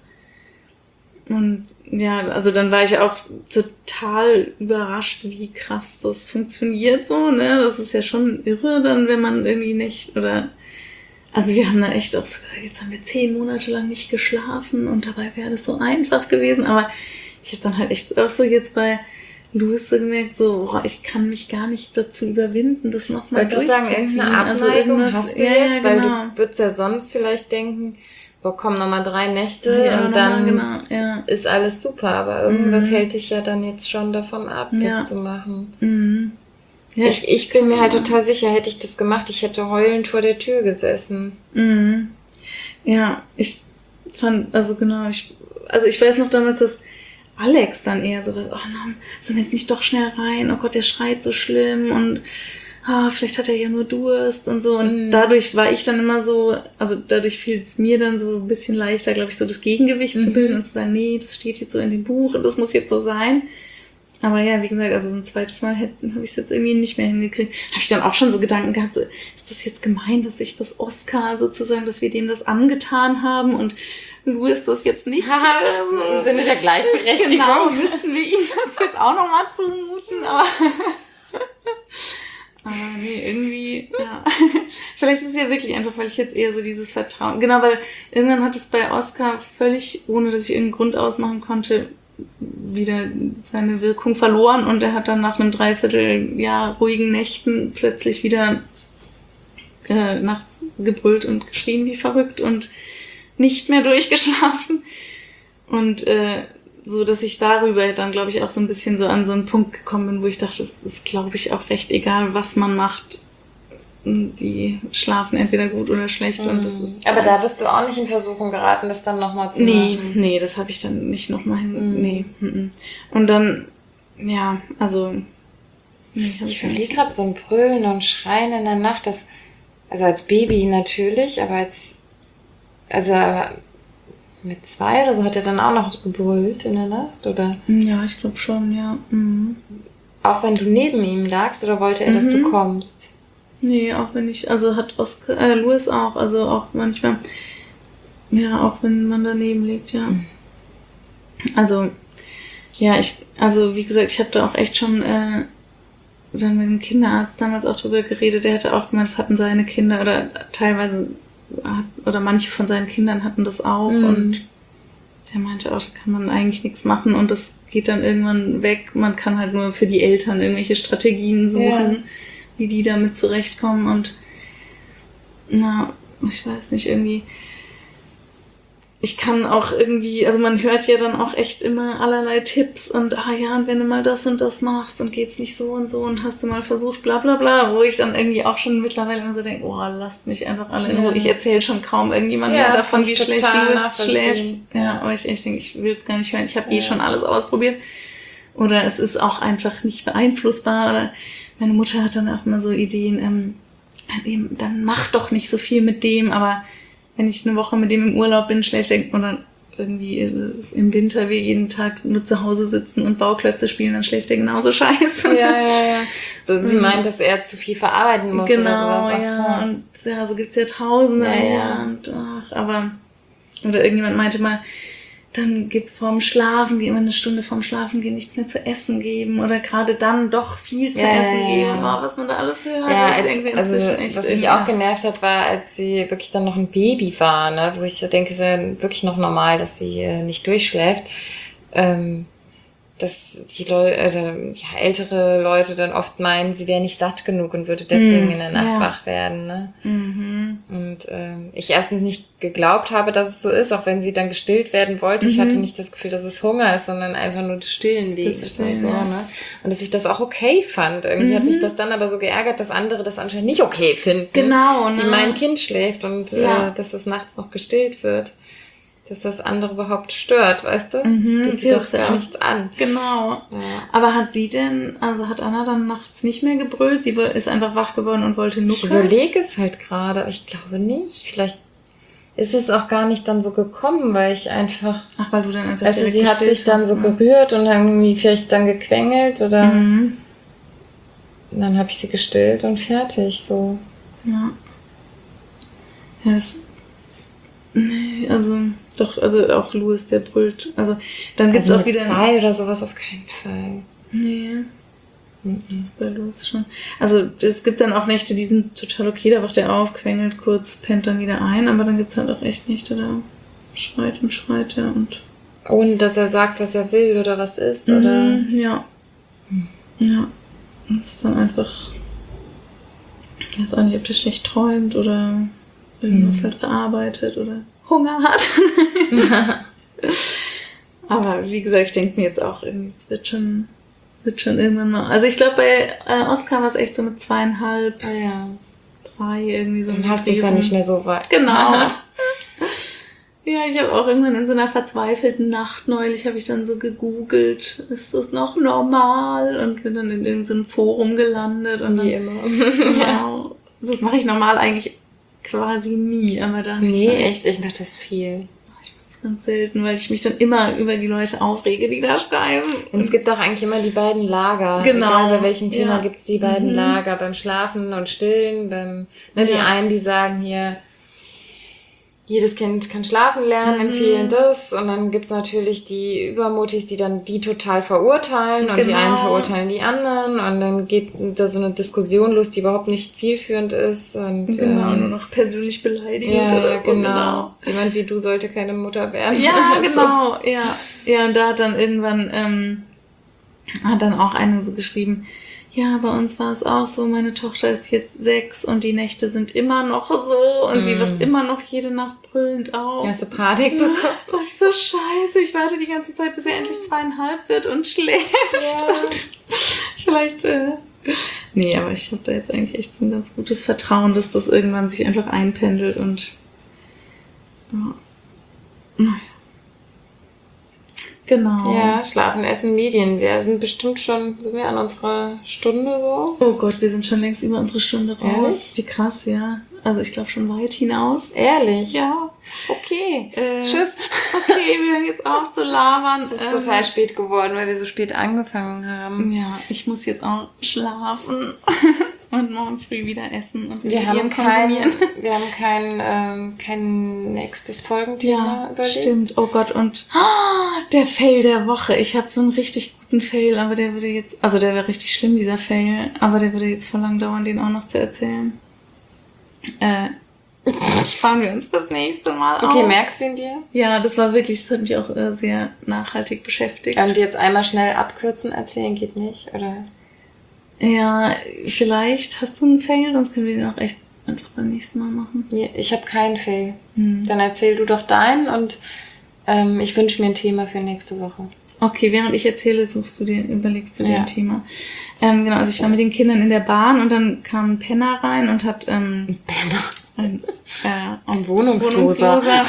Und ja, also dann war ich auch total überrascht, wie krass das funktioniert so, ne? Das ist ja schon irre dann, wenn man irgendwie nicht, oder Also wir haben da echt auch, jetzt haben wir zehn Monate lang nicht geschlafen und dabei wäre das so einfach gewesen. Aber ich habe dann halt echt auch so jetzt bei Louis so gemerkt, so, boah, ich kann mich gar nicht dazu überwinden, das nochmal durchzuziehen. Sagen, irgendeine Abneigung also hast du ja, jetzt, ja, genau. Weil du würdest ja sonst vielleicht denken, boah, komm, nochmal drei Nächte ja, und dann genau, ja. ist alles super. Aber irgendwas mhm. hält dich ja dann jetzt schon davon ab, ja. das zu machen. Mhm. Ja, ich, ich bin mir halt total sicher, hätte ich das gemacht, ich hätte heulend vor der Tür gesessen. Mhm. Ja, ich fand, also genau, ich, also ich weiß noch damals, dass Alex dann eher so, oh nein, sollen wir jetzt nicht doch schnell rein, oh Gott, der schreit so schlimm und ah, vielleicht hat er ja nur Durst und so. Und mhm. dadurch war ich dann immer so, also dadurch fiel es mir dann so ein bisschen leichter, glaube ich, so das Gegengewicht mhm. zu bilden und zu sagen, nee, das steht jetzt so in dem Buch und das muss jetzt so sein. Aber ja, wie gesagt, also ein zweites Mal habe ich es jetzt irgendwie nicht mehr hingekriegt. Habe ich dann auch schon so Gedanken gehabt, so, ist das jetzt gemein, dass ich das Oscar sozusagen, dass wir dem das angetan haben und Louis das jetzt nicht. Also, im Sinne der Gleichberechtigung. Genau, müssten wir ihm das jetzt auch nochmal zumuten, aber... aber nee, irgendwie, ja. Vielleicht ist es ja wirklich einfach, weil ich jetzt eher so dieses Vertrauen... Genau, weil irgendwann hat es bei Oscar völlig, ohne dass ich irgendeinen Grund ausmachen konnte, wieder seine Wirkung verloren und er hat dann nach einem Dreivierteljahr ruhigen Nächten plötzlich wieder äh, nachts gebrüllt und geschrien wie verrückt und nicht mehr durchgeschlafen und äh, so, dass ich darüber dann, glaube ich, auch so ein bisschen so an so einen Punkt gekommen bin, wo ich dachte, es ist, glaube ich, auch recht egal, was man macht. Die schlafen entweder gut oder schlecht. Mm. Und das ist aber da bist du auch nicht in Versuchung geraten, das dann nochmal zu nee, machen? Nee, das habe ich dann nicht nochmal hin... Mm. Nee. Mm-mm. Und dann, ja, also... Nee, ich verliere gerade so ein Brüllen und Schreien in der Nacht, das, also als Baby natürlich, aber als... Also mit zwei oder so hat er dann auch noch gebrüllt in der Nacht, oder? Ja, ich glaube schon, ja. Mhm. Auch wenn du neben ihm lagst, oder wollte er, mhm. dass du kommst? Nee, auch wenn ich, also hat Oscar, äh, Louis auch, also auch manchmal, ja, auch wenn man daneben liegt, ja. Mhm. Also, ja, ich, also wie gesagt, ich habe da auch echt schon äh, dann mit dem Kinderarzt damals auch drüber geredet, der hatte auch gemeint, es hatten seine Kinder oder teilweise, oder manche von seinen Kindern hatten das auch mhm. und der meinte auch, da kann man eigentlich nichts machen und das geht dann irgendwann weg, man kann halt nur für die Eltern irgendwelche Strategien suchen, ja. wie die damit zurechtkommen und na, ich weiß nicht, irgendwie ich kann auch irgendwie, also man hört ja dann auch echt immer allerlei Tipps und ah ja, und wenn du mal das und das machst und geht's nicht so und so und hast du mal versucht, bla bla bla, wo ich dann irgendwie auch schon mittlerweile immer so denke, oh, lasst mich einfach alle in Ruhe. Ja. Ich erzähle schon kaum irgendjemandem ja, mehr davon, wie schlecht Louis schläft. Ja, aber ich echt denke, ich will es gar nicht hören. Ich habe ja. eh schon alles ausprobiert. Oder es ist auch einfach nicht beeinflussbar. Oder meine Mutter hat dann auch immer so Ideen, ähm, eben, dann mach doch nicht so viel mit dem, aber wenn ich eine Woche mit dem im Urlaub bin, schläft er, oder irgendwie im Winter wir jeden Tag nur zu Hause sitzen und Bauklötze spielen, dann schläft er genauso scheiße. Ja, ja, ja. So, sie meint, dass er zu viel verarbeiten muss genau, oder sowas. Ja, so. Und ja, so gibt's ja Tausende. Ja, ja. ja. Und, ach, aber, oder irgendjemand meinte mal, dann gibt vorm Schlafen, immer eine Stunde vorm Schlafen gehen, nichts mehr zu essen geben oder gerade dann doch viel zu ja, essen ja, geben, ja. Oh, was man da alles hört. Ja, als, also was mich auch genervt hat, war, als sie wirklich dann noch ein Baby war, ne, wo ich so denke, es ist ja wirklich noch normal, dass sie äh, nicht durchschläft, ähm, dass die Leute, also, ja, ältere Leute dann oft meinen, sie wäre nicht satt genug und würde deswegen mm, in der Nacht ja. wach werden. Ne? Mhm. Und ähm, ich erstens nicht geglaubt habe, dass es so ist, auch wenn sie dann gestillt werden wollte. Mhm. Ich hatte nicht das Gefühl, dass es Hunger ist, sondern einfach nur das Stillen wegen ist und so. Ja. Ne? Und dass ich das auch okay fand. Irgendwie mhm. hat mich das dann aber so geärgert, dass andere das anscheinend nicht okay finden. Genau, ne? Wie mein Kind schläft und ja. äh, dass es nachts noch gestillt wird. Dass das andere überhaupt stört, weißt du? Mhm, geht doch gar ja. nichts an. Genau. Ja. Aber hat sie denn, also hat Anna dann nachts nicht mehr gebrüllt? Sie ist einfach wach geworden und wollte nuckeln? Ich überlege es halt gerade, aber ich glaube nicht. Vielleicht ist es auch gar nicht dann so gekommen, weil ich einfach... Ach, weil du dann einfach Also sie hat sich dann hast, so ne? gerührt und irgendwie vielleicht dann gequengelt oder... Mhm. Dann habe ich sie gestillt und fertig, so. Ja. Ja, das... Nee, also... Doch, also auch Louis, der brüllt. Also dann gibt's also auch wieder... zwei oder sowas auf keinen Fall. Nee. Mhm. Los schon. Also es gibt dann auch Nächte, die sind total okay, da wacht er auf, quengelt kurz, pennt dann wieder ein, aber dann gibt's halt auch echt Nächte, da schreit und schreit er und... Ohne, dass er sagt, was er will oder was ist, mhm, oder? Ja. Hm. Ja. Und es ist dann einfach... Ich weiß auch nicht, ob der schlecht träumt oder irgendwas hm. halt verarbeitet oder Hunger hat. Aber wie gesagt, ich denke mir jetzt auch irgendwie, es wird schon... Wird schon irgendwann mal. Also ich glaube, bei äh, Oscar war es echt so mit zweieinhalb, ah, ja. drei irgendwie so. Dann hast du es ja nicht mehr so weit. Genau. Ja, ich habe auch irgendwann in so einer verzweifelten Nacht neulich, habe ich dann so gegoogelt, ist das noch normal? Und bin dann in irgendeinem Forum gelandet. Und Wie dann, immer. Genau. Das mache ich normal eigentlich quasi nie. Aber da nee, echt, ich mache das viel. Ganz selten, weil ich mich dann immer über die Leute aufrege, die da schreiben. Und es gibt auch eigentlich immer die beiden Lager. Genau. Egal bei welchem Thema ja. gibt's die beiden mhm. Lager. Beim Schlafen und Stillen, beim, ne, die ja. einen, die sagen hier, jedes Kind kann schlafen lernen, mhm. empfehlen das. Und dann gibt's natürlich die Übermutis, die dann die total verurteilen und genau. die einen verurteilen die anderen. Und dann geht da so eine Diskussion los, die überhaupt nicht zielführend ist. Und, genau, ähm, nur noch persönlich beleidigend ja, oder ja, so. Genau. genau. Jemand wie du sollte keine Mutter werden. Ja, also. genau. Ja. ja, und da hat dann irgendwann, ähm, hat dann auch eine so geschrieben, ja, bei uns war es auch so, meine Tochter ist jetzt sechs und die Nächte sind immer noch so und mm. sie wacht immer noch jede Nacht brüllend auf. Hast du Panik bekommen? Und ich so, scheiße, ich warte die ganze Zeit, bis er endlich zweieinhalb wird und schläft. Ja. Und vielleicht, äh, nee, aber ich habe da jetzt eigentlich echt so ein ganz gutes Vertrauen, dass das irgendwann sich einfach einpendelt und, ja, naja. Genau. Ja, Schlafen, Essen, Medien. Wir sind bestimmt schon, sind wir an unserer Stunde so? Oh Gott, wir sind schon längst über unsere Stunde raus. Ehrlich? Wie krass, ja. Also ich glaube schon weit hinaus. Ehrlich? Ja. Okay. Äh, Tschüss. Okay, wir hören jetzt auf zu labern. Es ist ähm, total spät geworden, weil wir so spät angefangen haben. Ja, ich muss jetzt auch schlafen. Und morgen früh wieder essen und wir haben kein, wir haben kein, ähm, kein nächstes Folgenthema ja, überlegt. Stimmt, oh Gott, und oh, der Fail der Woche. Ich habe so einen richtig guten Fail, aber der würde jetzt, also der wäre richtig schlimm, dieser Fail, aber der würde jetzt voll lang dauern, den auch noch zu erzählen. Äh, sparen wir uns fürs nächste Mal auf. Okay, merkst du ihn dir? Ja, das war wirklich, das hat mich auch äh, sehr nachhaltig beschäftigt. Und jetzt einmal schnell abkürzen erzählen geht nicht, oder? Ja, vielleicht hast du einen Fail, sonst können wir den auch echt einfach beim nächsten Mal machen. Ich habe keinen Fail. Hm. Dann erzähl du doch deinen und ähm, ich wünsche mir ein Thema für nächste Woche. Okay, während ich erzähle, suchst du dir, überlegst du dir ja. ein Thema. Ähm, genau, also ich war mit den Kindern in der Bahn und dann kam ein Penner rein und hat ähm, ein Penner? Ein, äh, ein Wohnungsloser. Wohnungsloser.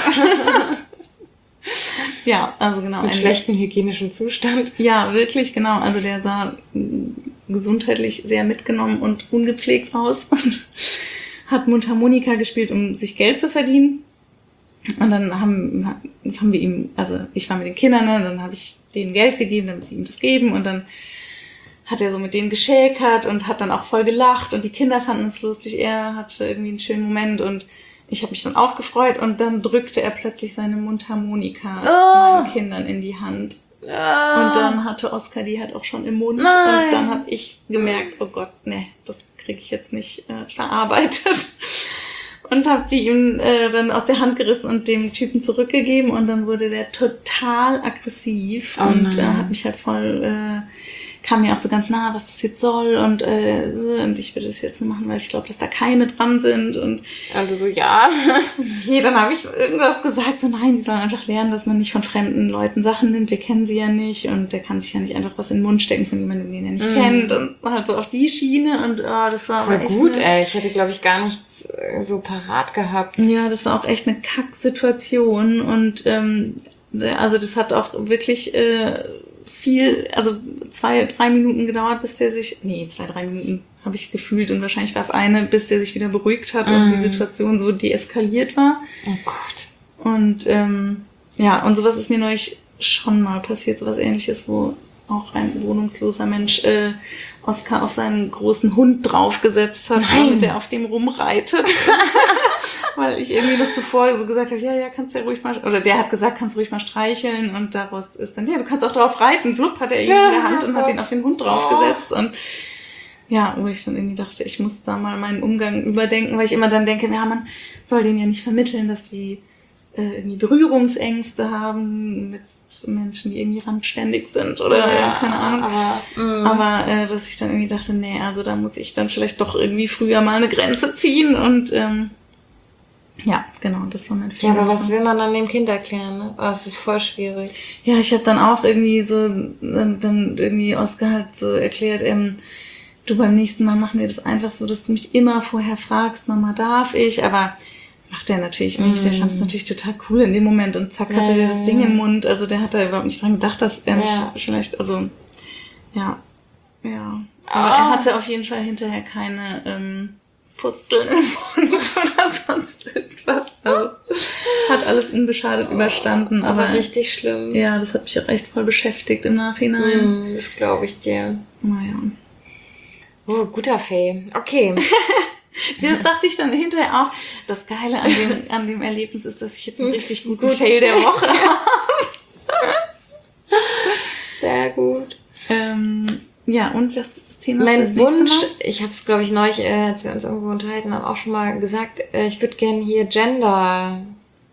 Ja, also genau. Mit schlechten hygienischen Zustand. Ja, wirklich, genau. Also der sah gesundheitlich sehr mitgenommen und ungepflegt aus und hat Mundharmonika gespielt, um sich Geld zu verdienen. Und dann haben, haben wir ihm, also ich war mit den Kindern, ne, dann habe ich denen Geld gegeben, damit sie ihm das geben. Und dann hat er so mit denen geschäkert und hat dann auch voll gelacht. Und die Kinder fanden es lustig. Er hatte irgendwie einen schönen Moment und ich habe mich dann auch gefreut. Und dann drückte er plötzlich seine Mundharmonika oh. meinen Kindern in die Hand. Oh. Und dann hatte Oskar die halt auch schon im Mund. Nein. Und dann habe ich gemerkt, oh Gott, nee, das kriege ich jetzt nicht äh, verarbeitet. Und habe die ihm äh, dann aus der Hand gerissen und dem Typen zurückgegeben. Und dann wurde der total aggressiv oh und äh, hat mich halt voll... Äh, kam mir auch so ganz nah, was das jetzt soll und äh, und ich würde das jetzt nur machen, weil ich glaube, dass da Keime dran sind und und du so, ja. Okay, dann habe ich irgendwas gesagt, so nein, die sollen einfach lernen, dass man nicht von fremden Leuten Sachen nimmt, wir kennen sie ja nicht und der kann sich ja nicht einfach was in den Mund stecken von jemandem, den er nicht mm. kennt und halt so auf die Schiene und oh, das war voll aber echt gut, eine, ey, ich hätte glaube ich gar nichts so parat gehabt. Ja, das war auch echt eine Kacksituation und ähm, also das hat auch wirklich äh, viel, also zwei, drei Minuten gedauert, bis der sich, nee, zwei, drei Minuten habe ich gefühlt und wahrscheinlich war es eine, bis der sich wieder beruhigt hat mm. und die Situation so deeskaliert war. Oh Gott. Und ähm, ja, und sowas ist mir neulich schon mal passiert, sowas Ähnliches, wo auch ein wohnungsloser Mensch äh, Oskar auf seinen großen Hund draufgesetzt hat, Nein. damit er auf dem rumreitet. weil ich irgendwie noch zuvor so gesagt habe, ja, ja, kannst ja ruhig mal, oder der hat gesagt, kannst ruhig mal streicheln und daraus ist dann, ja, du kannst auch drauf reiten. Blub hat er ihn ja, in der Hand und hat ihn auf den Hund draufgesetzt oh. und ja, wo ich dann irgendwie dachte, ich muss da mal meinen Umgang überdenken, weil ich immer dann denke, ja, man soll denen ja nicht vermitteln, dass die äh, irgendwie Berührungsängste haben mit Menschen, die irgendwie randständig sind oder ja, keine Ahnung. Aber, aber äh, dass ich dann irgendwie dachte, nee, also da muss ich dann vielleicht doch irgendwie früher mal eine Grenze ziehen und ähm, ja, genau, das war mein Fehler. Ja, aber was will man dann dem Kind erklären, ne? Das ist voll schwierig. Ja, ich habe dann auch irgendwie so, dann, dann irgendwie Oskar hat so erklärt, ähm, du, beim nächsten Mal machen wir das einfach so, dass du mich immer vorher fragst, Mama, darf ich? Aber macht der natürlich nicht. Mm. Der fand es natürlich total cool in dem Moment und zack, hatte ja, der das Ding ja. im Mund. Also der hat da überhaupt nicht dran gedacht, dass er mich ja. vielleicht, also, ja, ja. Aber oh. er hatte auf jeden Fall hinterher keine ähm, Pusteln im Mund oder sonst irgendwas. Also hat alles unbeschadet oh. überstanden. Aber, aber richtig schlimm. Ja, das hat mich auch echt voll beschäftigt im Nachhinein. Mm, das glaube ich dir. Naja. Oh, guter Fail. Okay. Das dachte ich dann hinterher auch. Das Geile an dem, an dem Erlebnis ist, dass ich jetzt einen richtig guten Fail der Woche habe. Sehr gut. Ähm, ja, und was ist das Thema? Mein für das Wunsch, nächste Mal? ich habe es, glaube ich, neulich, äh, als wir uns irgendwo unterhalten haben, auch schon mal gesagt, äh, ich würde gerne hier Gender-Rollen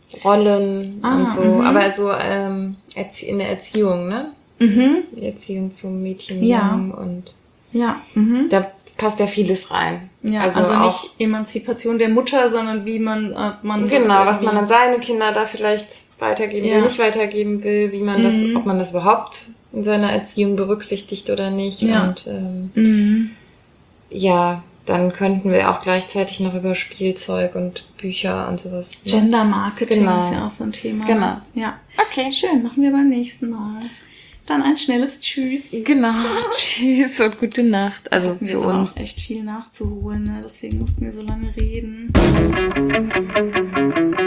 ah, und so, mhm. aber also ähm, Erzie- in der Erziehung, ne? Mhm. Die Erziehung zum Mädchen ja. und ja. Mhm. da passt ja vieles rein. Ja, also, also nicht Emanzipation der Mutter, sondern wie man äh, man genau, was man an seine Kinder da vielleicht weitergeben ja. will, nicht weitergeben will, wie man mhm. das, ob man das überhaupt in seiner Erziehung berücksichtigt oder nicht. Ja. Und ähm, mhm. ja, dann könnten wir auch gleichzeitig noch über Spielzeug und Bücher und sowas. Ne? Gender Marketing genau. ist ja auch so ein Thema. Genau. Ja. Okay. Schön, machen wir beim nächsten Mal. Dann ein schnelles Tschüss. Genau. Tschüss und gute Nacht. Also für jetzt uns. Auch echt viel nachzuholen, ne? Deswegen mussten wir so lange reden.